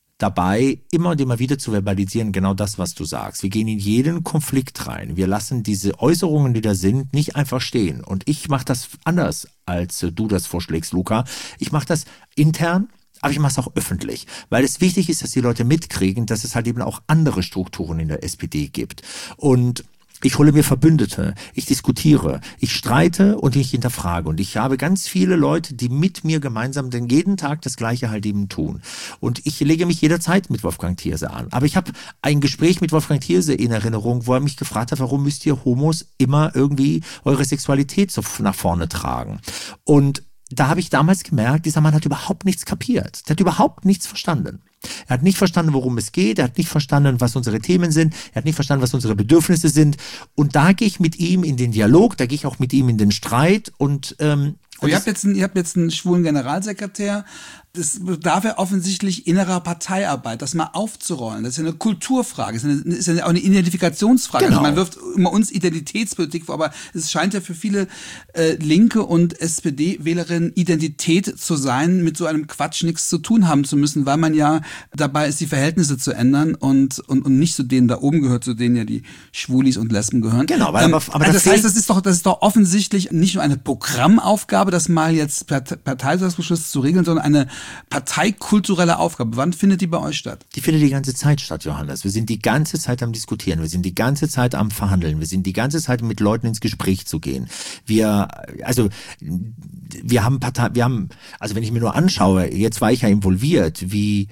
dabei, immer und immer wieder zu verbalisieren, genau das, was du sagst. Wir gehen in jeden Konflikt rein. Wir lassen diese Äußerungen, die da sind, nicht einfach stehen. Und ich mache das anders, als du das vorschlägst, Luca. Ich mache das intern, aber ich mache es auch öffentlich, weil es wichtig ist, dass die Leute mitkriegen, dass es halt eben auch andere Strukturen in der S P D gibt. Und ich hole mir Verbündete, ich diskutiere, ich streite und ich hinterfrage. Und ich habe ganz viele Leute, die mit mir gemeinsam den jeden Tag das Gleiche halt eben tun. Und ich lege mich jederzeit mit Wolfgang Thierse an. Aber ich habe ein Gespräch mit Wolfgang Thierse in Erinnerung, wo er mich gefragt hat, warum müsst ihr Homos immer irgendwie eure Sexualität so nach vorne tragen? Und da habe ich damals gemerkt, dieser Mann hat überhaupt nichts kapiert. Der hat überhaupt nichts verstanden. Er hat nicht verstanden, worum es geht. Er hat nicht verstanden, was unsere Themen sind. Er hat nicht verstanden, was unsere Bedürfnisse sind. Und da gehe ich mit ihm in den Dialog, da gehe ich auch mit ihm in den Streit. Und ähm, ihr habt jetzt einen, ihr habt jetzt einen schwulen Generalsekretär. Das bedarf ja offensichtlich innerer Parteiarbeit, das mal aufzurollen. Das ist ja eine Kulturfrage, das ist, eine, ist ja auch eine Identifikationsfrage. Genau. Also man wirft immer uns Identitätspolitik vor, aber es scheint ja für viele äh, Linke und S P D-Wählerinnen Identität zu sein, mit so einem Quatsch nichts zu tun haben zu müssen, weil man ja dabei ist, die Verhältnisse zu ändern und, und, und nicht zu denen da oben gehört, zu denen ja die Schwulis und Lesben gehören. Genau, weil ähm, aber, aber also das das heißt, das ist doch, das ist doch offensichtlich nicht nur eine Programmaufgabe, das mal jetzt per Parteitagsbeschluss zu regeln, sondern eine parteikulturelle Aufgabe. Wann findet die bei euch statt? Die findet die ganze Zeit statt, Johannes. Wir sind die ganze Zeit am Diskutieren. Wir sind die ganze Zeit am Verhandeln. Wir sind die ganze Zeit mit Leuten ins Gespräch zu gehen. Wir, also, wir haben Partei, wir haben, also wenn ich mir nur anschaue, jetzt war ich ja involviert, wie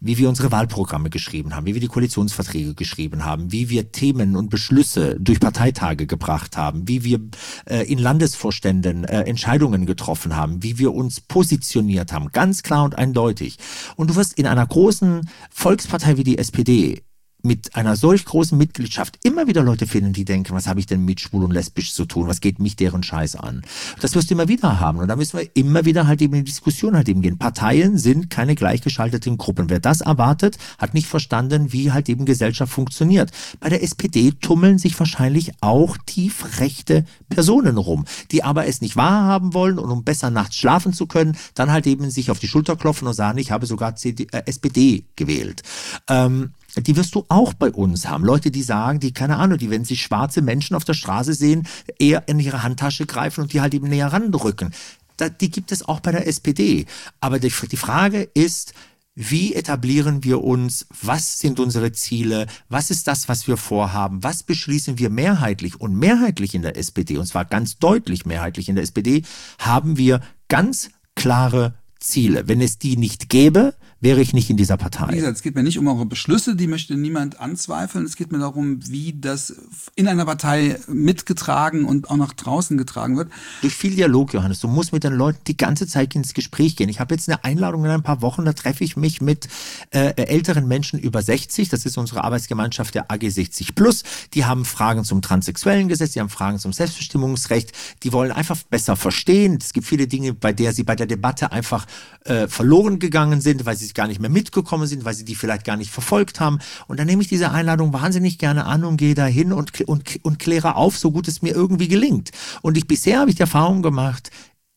wie wir unsere Wahlprogramme geschrieben haben, wie wir die Koalitionsverträge geschrieben haben, wie wir Themen und Beschlüsse durch Parteitage gebracht haben, wie wir äh, in Landesvorständen äh, Entscheidungen getroffen haben, wie wir uns positioniert haben, ganz klar und eindeutig. Und du wirst in einer großen Volkspartei wie die S P D mit einer solch großen Mitgliedschaft immer wieder Leute finden, die denken, was habe ich denn mit schwul und lesbisch zu tun, was geht mich deren Scheiß an. Das wirst du immer wieder haben und da müssen wir immer wieder halt eben in die Diskussion halt eben gehen. Parteien sind keine gleichgeschalteten Gruppen. Wer das erwartet, hat nicht verstanden, wie halt eben Gesellschaft funktioniert. Bei der S P D tummeln sich wahrscheinlich auch tief rechte Personen rum, die aber es nicht wahrhaben wollen und um besser nachts schlafen zu können, dann halt eben sich auf die Schulter klopfen und sagen, ich habe sogar C D, äh, S P D gewählt. Ähm, Die wirst du auch bei uns haben. Leute, die sagen, die, keine Ahnung, die, wenn sie schwarze Menschen auf der Straße sehen, eher in ihre Handtasche greifen und die halt eben näher ranrücken. Da, die gibt es auch bei der S P D. Aber die, die Frage ist, wie etablieren wir uns? Was sind unsere Ziele? Was ist das, was wir vorhaben? Was beschließen wir mehrheitlich? Und mehrheitlich in der S P D, und zwar ganz deutlich mehrheitlich in der S P D, haben wir ganz klare Ziele. Wenn es die nicht gäbe, wäre ich nicht in dieser Partei. Wie gesagt, es geht mir nicht um eure Beschlüsse, die möchte niemand anzweifeln. Es geht mir darum, wie das in einer Partei mitgetragen und auch nach draußen getragen wird. Durch viel Dialog, Johannes. Du musst mit den Leuten die ganze Zeit ins Gespräch gehen. Ich habe jetzt eine Einladung in ein paar Wochen, da treffe ich mich mit äh, älteren Menschen über sechzig. Das ist unsere Arbeitsgemeinschaft der A G sechzig plus. Die haben Fragen zum transsexuellen Gesetz, die haben Fragen zum Selbstbestimmungsrecht. Die wollen einfach besser verstehen. Es gibt viele Dinge, bei der sie bei der Debatte einfach äh, verloren gegangen sind, weil sie gar nicht mehr mitgekommen sind, weil sie die vielleicht gar nicht verfolgt haben. Und dann nehme ich diese Einladung wahnsinnig gerne an und gehe da hin und, und, und kläre auf, so gut es mir irgendwie gelingt. Und ich bisher habe ich die Erfahrung gemacht,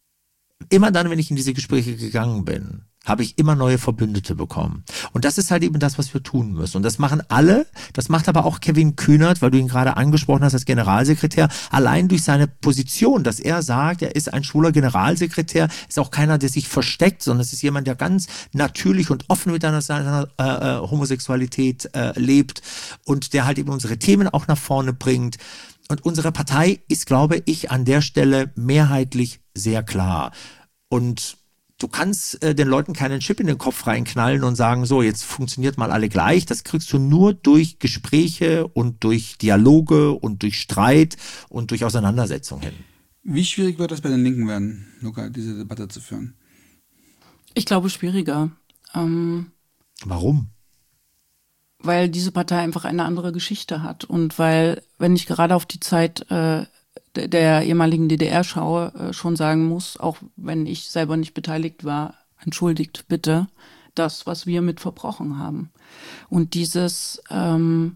immer dann, wenn ich in diese Gespräche gegangen bin, habe ich immer neue Verbündete bekommen. Und das ist halt eben das, was wir tun müssen. Und das machen alle, das macht aber auch Kevin Kühnert, weil du ihn gerade angesprochen hast als Generalsekretär, allein durch seine Position, dass er sagt, er ist ein schwuler Generalsekretär, ist auch keiner, der sich versteckt, sondern es ist jemand, der ganz natürlich und offen mit seiner, seiner äh, Homosexualität äh, lebt und der halt eben unsere Themen auch nach vorne bringt. Und unsere Partei ist, glaube ich, an der Stelle mehrheitlich sehr klar. Und du kannst äh, den Leuten keinen Chip in den Kopf reinknallen und sagen, so, jetzt funktioniert mal alle gleich. Das kriegst du nur durch Gespräche und durch Dialoge und durch Streit und durch Auseinandersetzung hin. Wie schwierig wird das bei den Linken werden, Luca, diese Debatte zu führen? Ich glaube, schwieriger. Ähm, Warum? Weil diese Partei einfach eine andere Geschichte hat und weil, wenn ich gerade auf die Zeit äh, der ehemaligen D D R schaue, äh, schon sagen muss, auch wenn ich selber nicht beteiligt war, entschuldigt bitte, das, was wir mit verbrochen haben. Und dieses, ähm,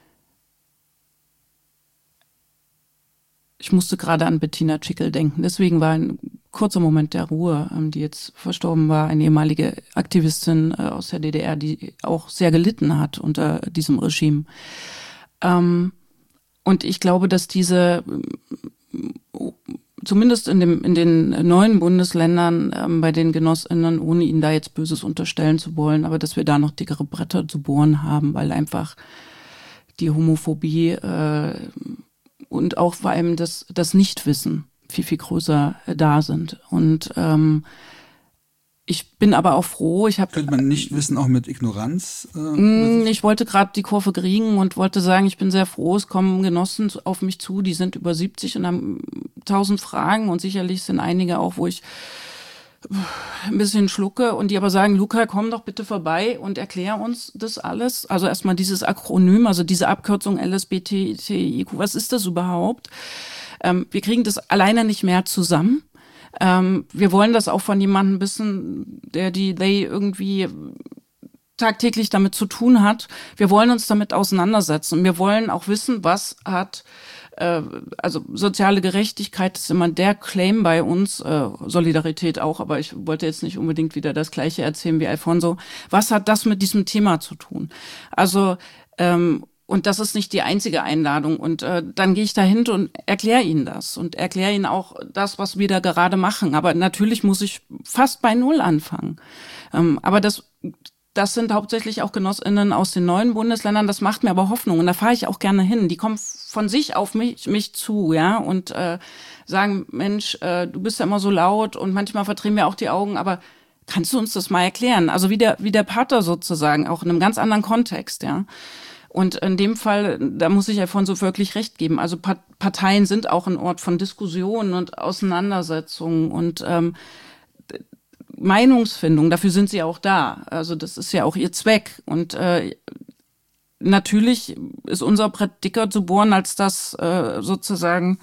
ich musste gerade an Bettina Schickel denken, deswegen war ein kurzer Moment der Ruhe, ähm, die jetzt verstorben war, eine ehemalige Aktivistin äh, aus der D D R, die auch sehr gelitten hat unter diesem Regime. Ähm, Und ich glaube, dass diese, zumindest in dem in den neuen Bundesländern, ähm, bei den GenossInnen, ohne ihnen da jetzt Böses unterstellen zu wollen, aber dass wir da noch dickere Bretter zu bohren haben, weil einfach die Homophobie äh, und auch vor allem das, das Nichtwissen viel, viel größer äh, da sind. Und ähm, ich bin aber auch froh, ich habe... Könnte man nicht wissen, auch mit Ignoranz? Äh, ich wollte gerade die Kurve kriegen und wollte sagen, ich bin sehr froh, es kommen Genossen auf mich zu, die sind über siebzig und haben tausend Fragen und sicherlich sind einige auch, wo ich ein bisschen schlucke und die aber sagen, Luca, komm doch bitte vorbei und erklär uns das alles. Also erstmal dieses Akronym, also diese Abkürzung L S B T I Q, was ist das überhaupt? Ähm, wir kriegen das alleine nicht mehr zusammen. Ähm, wir wollen das auch von jemandem wissen, der die They irgendwie tagtäglich damit zu tun hat. Wir wollen uns damit auseinandersetzen. Und wir wollen auch wissen, was hat, äh, also soziale Gerechtigkeit ist immer der Claim bei uns, äh, Solidarität auch, aber ich wollte jetzt nicht unbedingt wieder das Gleiche erzählen wie Alfonso. Was hat das mit diesem Thema zu tun? Also, ähm, und das ist nicht die einzige Einladung. Und äh, dann gehe ich dahin und erkläre Ihnen das und erkläre Ihnen auch das, was wir da gerade machen. Aber natürlich muss ich fast bei Null anfangen. Ähm, aber das, das sind hauptsächlich auch GenossInnen aus den neuen Bundesländern. Das macht mir aber Hoffnung. Und da fahre ich auch gerne hin. Die kommen von sich auf mich, mich zu, ja, und äh, sagen, Mensch, äh, du bist ja immer so laut und manchmal verdrehen wir auch die Augen, aber kannst du uns das mal erklären? Also wie der, wie der Pater sozusagen, auch in einem ganz anderen Kontext, ja. Und in dem Fall, da muss ich Alfonso wirklich recht geben. Also Parteien sind auch ein Ort von Diskussionen und Auseinandersetzungen und ähm, Meinungsfindung. Dafür sind sie auch da. Also das ist ja auch ihr Zweck. Und äh, natürlich ist unser Brett dicker zu bohren als das äh, sozusagen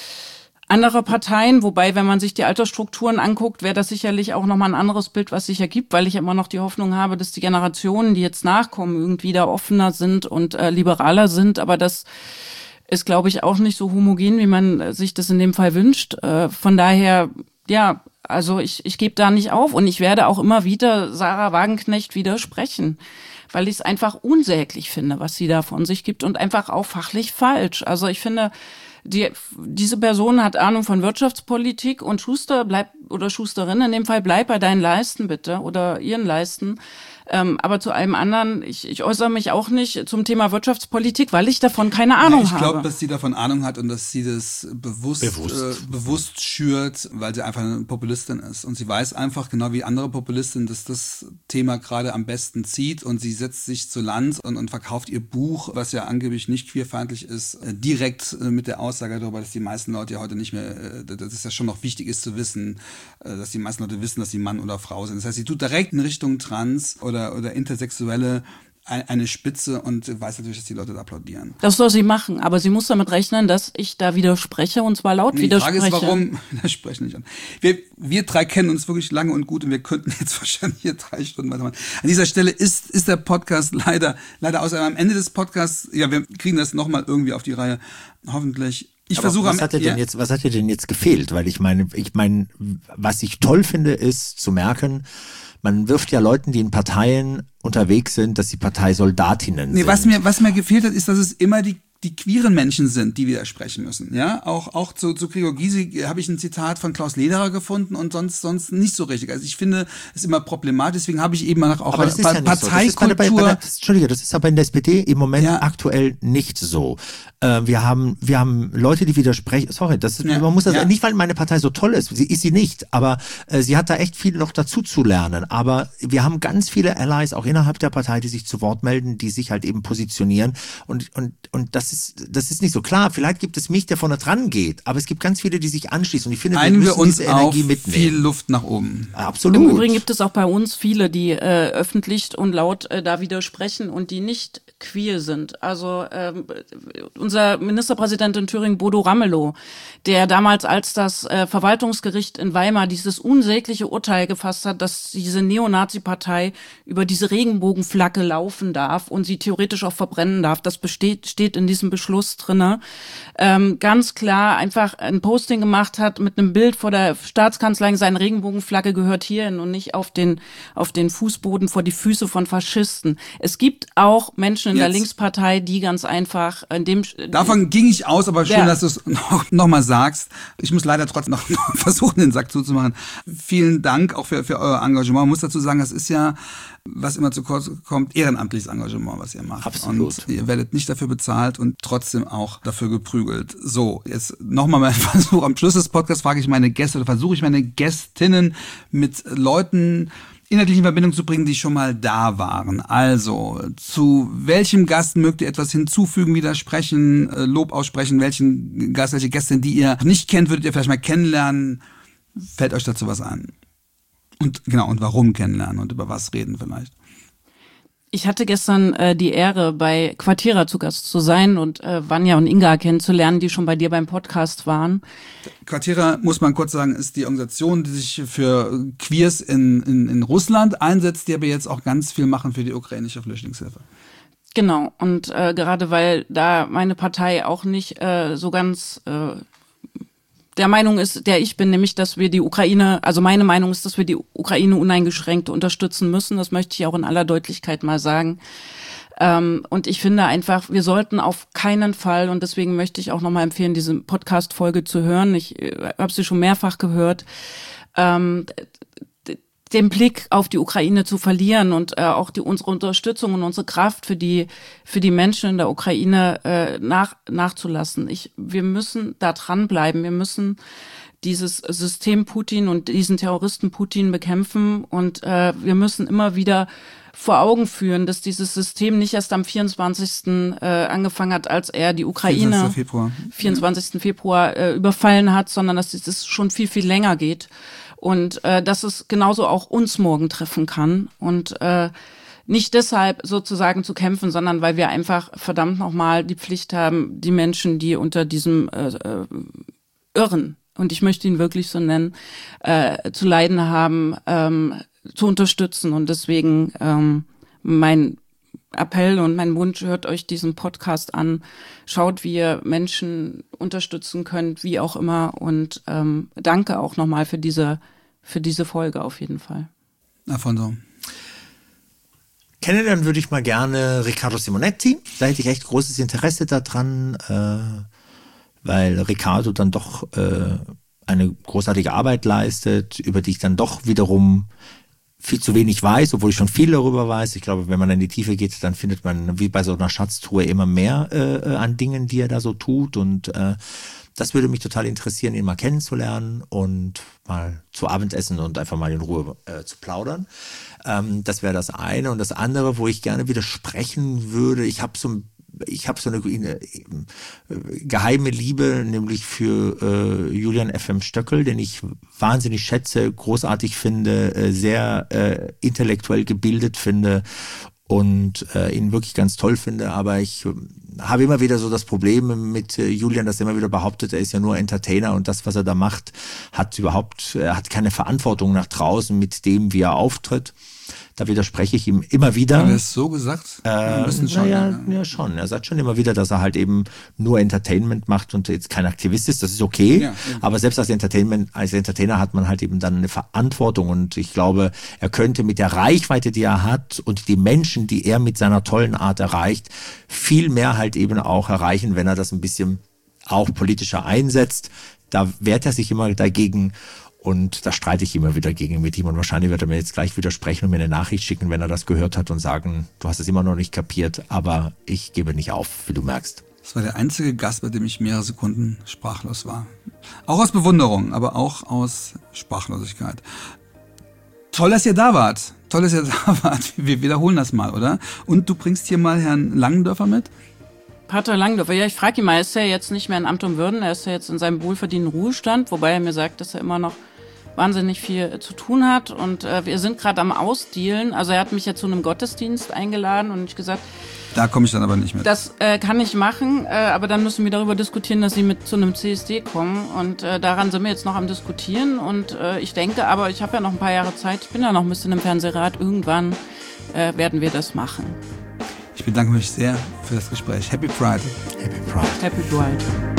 anderer Parteien, wobei, wenn man sich die Altersstrukturen anguckt, wäre das sicherlich auch nochmal ein anderes Bild, was sich ergibt, weil ich immer noch die Hoffnung habe, dass die Generationen, die jetzt nachkommen, irgendwie da offener sind und äh, liberaler sind, aber das ist, glaube ich, auch nicht so homogen, wie man sich das in dem Fall wünscht. Äh, von daher, ja, also ich, ich gebe da nicht auf und ich werde auch immer wieder Sarah Wagenknecht widersprechen, weil ich es einfach unsäglich finde, was sie da von sich gibt und einfach auch fachlich falsch. Also ich finde, Die, diese Person hat Ahnung von Wirtschaftspolitik und Schuster bleibt oder Schusterin in dem Fall bleibt bei deinen Leisten bitte oder ihren Leisten. Ähm, aber zu allem anderen, ich, ich äußere mich auch nicht zum Thema Wirtschaftspolitik, weil ich davon keine Ahnung ja, ich glaub, habe. Ich glaube, dass sie davon Ahnung hat und dass sie das bewusst, bewusst. Äh, bewusst schürt, weil sie einfach eine Populistin ist. Und sie weiß einfach, genau wie andere Populistinnen, dass das Thema gerade am besten zieht und sie setzt sich zu Land und, und verkauft ihr Buch, was ja angeblich nicht queerfeindlich ist, äh, direkt äh, mit der Aussage darüber, dass die meisten Leute ja heute nicht mehr, äh, dass es ja schon noch wichtig ist zu wissen, äh, dass die meisten Leute wissen, dass sie Mann oder Frau sind. Das heißt, sie tut direkt in Richtung Trans oder oder Intersexuelle eine Spitze und weiß natürlich, dass die Leute da applaudieren. Das soll sie machen, aber sie muss damit rechnen, dass ich da widerspreche und zwar laut nee, widerspreche. Die Frage ist, warum widersprechen nicht an. Wir, wir drei kennen uns wirklich lange und gut und wir könnten jetzt wahrscheinlich hier drei Stunden weitermachen. An dieser Stelle ist, ist der Podcast leider, leider aus. Aber am Ende des Podcasts, ja, wir kriegen das nochmal irgendwie auf die Reihe. Hoffentlich. Ich Aber versuche was hat dir denn ja. jetzt, was hat dir denn jetzt gefehlt? Weil ich meine, ich meine, was ich toll finde, ist zu merken, man wirft ja Leuten, die in Parteien unterwegs sind, dass sie Parteisoldatinnen nee, sind. Was mir, was mir gefehlt hat, ist, dass es immer die die queeren Menschen sind, die widersprechen müssen. Ja, auch auch zu, zu Gregor Gysi habe ich ein Zitat von Klaus Lederer gefunden und sonst sonst nicht so richtig. Also ich finde es immer problematisch, deswegen habe ich eben auch aber das ist pa- ja nicht Parteikultur. So. Das ist bei, bei der, das, Entschuldige, das ist aber in der S P D im Moment ja. aktuell nicht so. Äh, wir haben wir haben Leute, die widersprechen. Sorry, das ist, ja. man muss das ja. nicht, weil meine Partei so toll ist. Sie ist sie nicht, aber äh, sie hat da echt viel noch dazu zu lernen. Aber wir haben ganz viele Allies auch innerhalb der Partei, die sich zu Wort melden, die sich halt eben positionieren und und und das ist das ist nicht so klar. Vielleicht gibt es mich, der vorne dran geht, aber es gibt ganz viele, die sich anschließen. Und ich finde, wir Einen müssen wir uns diese Energie auf mitnehmen. Viel Luft nach oben. Absolut. Im Übrigen gibt es auch bei uns viele, die äh, öffentlich und laut äh, da widersprechen und die nicht queer sind. Also ähm, unser Ministerpräsident in Thüringen, Bodo Ramelow, der damals, als das äh, Verwaltungsgericht in Weimar dieses unsägliche Urteil gefasst hat, dass diese Neonazi-Partei über diese Regenbogenflagge laufen darf und sie theoretisch auch verbrennen darf, das besteht, steht in diesem Beschluss drinne, ähm, ganz klar einfach ein Posting gemacht hat mit einem Bild vor der Staatskanzlei, seine Regenbogenflagge gehört hierhin und nicht auf den auf den Fußboden vor die Füße von Faschisten. Es gibt auch Menschen in Jetzt. der Linkspartei, die ganz einfach in dem Davon ging ich aus, aber schön, ja. dass du es noch, noch mal sagst. Ich muss leider trotzdem noch, noch versuchen, den Sack zuzumachen. Vielen Dank auch für, für euer Engagement. Ich muss dazu sagen, das ist ja, was immer zu kurz kommt, ehrenamtliches Engagement, was ihr macht. Absolut. Und ihr werdet nicht dafür bezahlt und trotzdem auch dafür geprügelt. So, jetzt nochmal mein Versuch. Am Schluss des Podcasts frage ich meine Gäste oder versuche ich meine Gästinnen mit Leuten inhaltlich in Verbindung zu bringen, die schon mal da waren. Also, zu welchem Gast mögt ihr etwas hinzufügen, widersprechen, Lob aussprechen? Welchen Gast, welche Gästin, die ihr nicht kennt, würdet ihr vielleicht mal kennenlernen? Fällt euch dazu was ein? Und genau, und warum kennenlernen und über was reden vielleicht? Ich hatte gestern äh, die Ehre, bei Quartierer zu Gast zu sein und äh, Vanja und Inga kennenzulernen, die schon bei dir beim Podcast waren. Quartierer, muss man kurz sagen, ist die Organisation, die sich für Queers in, in, in Russland einsetzt, die aber jetzt auch ganz viel machen für die ukrainische Flüchtlingshilfe. Genau, und äh, gerade weil da meine Partei auch nicht äh, so ganz äh, der Meinung ist, der ich bin, nämlich, dass wir die Ukraine, also meine Meinung ist, dass wir die Ukraine uneingeschränkt unterstützen müssen. Das möchte ich auch in aller Deutlichkeit mal sagen. Ähm, und ich finde einfach, wir sollten auf keinen Fall, und deswegen möchte ich auch nochmal empfehlen, diese Podcast-Folge zu hören. Ich äh, habe sie schon mehrfach gehört. Ähm, den Blick auf die Ukraine zu verlieren und äh, auch die unsere Unterstützung und unsere Kraft für die für die Menschen in der Ukraine äh, nach nachzulassen. Ich wir müssen da dranbleiben. Wir müssen dieses System Putin und diesen Terroristen Putin bekämpfen. Und äh, wir müssen immer wieder vor Augen führen, dass dieses System nicht erst am vierundzwanzigsten Äh, angefangen hat, als er die Ukraine vierundzwanzigsten Februar, vierundzwanzigsten Februar äh, überfallen hat, sondern dass es schon viel, viel länger geht. Und äh, dass es genauso auch uns morgen treffen kann. Und äh, nicht deshalb sozusagen zu kämpfen, sondern weil wir einfach verdammt nochmal die Pflicht haben, die Menschen, die unter diesem äh, äh, Irren, und ich möchte ihn wirklich so nennen, äh, zu leiden haben, ähm, zu unterstützen. Und deswegen ähm, mein Appell und mein Wunsch, hört euch diesen Podcast an, schaut, wie ihr Menschen unterstützen könnt, wie auch immer. Und ähm, danke auch nochmal für diese, für diese Folge auf jeden Fall. Afonso. Kennenlernen würde ich mal gerne Riccardo Simonetti. Da hätte ich echt großes Interesse daran, äh, weil Riccardo dann doch äh, eine großartige Arbeit leistet, über die ich dann doch wiederum viel zu wenig weiß, obwohl ich schon viel darüber weiß. Ich glaube, wenn man in die Tiefe geht, dann findet man wie bei so einer Schatztruhe immer mehr äh, an Dingen, die er da so tut. Und äh, das würde mich total interessieren, ihn mal kennenzulernen und mal zu Abendessen und einfach mal in Ruhe äh, zu plaudern. Ähm, das wäre das eine. Und das andere, wo ich gerne widersprechen würde, ich habe so ein Ich habe so eine äh, geheime Liebe, nämlich für äh, Julian F M Stöckel, den ich wahnsinnig schätze, großartig finde, äh, sehr äh, intellektuell gebildet finde und äh, ihn wirklich ganz toll finde. Aber ich äh, habe immer wieder so das Problem mit äh, Julian, dass er immer wieder behauptet, er ist ja nur Entertainer und das, was er da macht, hat überhaupt, er hat keine Verantwortung nach draußen mit dem, wie er auftritt. Da widerspreche ich ihm immer wieder. Haben wir es so gesagt? Äh, ein bisschen schon. Ja, ja, schon. Er sagt schon immer wieder, dass er halt eben nur Entertainment macht und jetzt kein Aktivist ist. Das ist okay. Ja, aber selbst als Entertainment, als Entertainer hat man halt eben dann eine Verantwortung. Und ich glaube, er könnte mit der Reichweite, die er hat und die Menschen, die er mit seiner tollen Art erreicht, viel mehr halt eben auch erreichen, wenn er das ein bisschen auch politischer einsetzt. Da wehrt er sich immer dagegen. Und da streite ich immer wieder gegen mit ihm und wahrscheinlich wird er mir jetzt gleich widersprechen und mir eine Nachricht schicken, wenn er das gehört hat und sagen, du hast es immer noch nicht kapiert, aber ich gebe nicht auf, wie du merkst. Das war der einzige Gast, bei dem ich mehrere Sekunden sprachlos war. Auch aus Bewunderung, aber auch aus Sprachlosigkeit. Toll, dass ihr da wart. Toll, dass ihr da wart. Wir wiederholen das mal, oder? Und du bringst hier mal Herrn Langendörfer mit? Pater Langendörfer, ja, ich frage ihn mal, ist er jetzt nicht mehr in Amt und Würden, er ist ja jetzt in seinem wohlverdienten Ruhestand, wobei er mir sagt, dass er immer noch wahnsinnig viel zu tun hat und äh, wir sind gerade am Ausdealen, also er hat mich ja zu einem Gottesdienst eingeladen und ich gesagt, da komme ich dann aber nicht mit. Das äh, kann ich machen, äh, aber dann müssen wir darüber diskutieren, dass sie mit zu einem C S D kommen und äh, daran sind wir jetzt noch am Diskutieren und äh, ich denke, aber ich habe ja noch ein paar Jahre Zeit, ich bin ja noch ein bisschen im Fernsehrat, irgendwann äh, werden wir das machen. Ich bedanke mich sehr für das Gespräch. Happy Pride. Happy Pride. Happy Pride.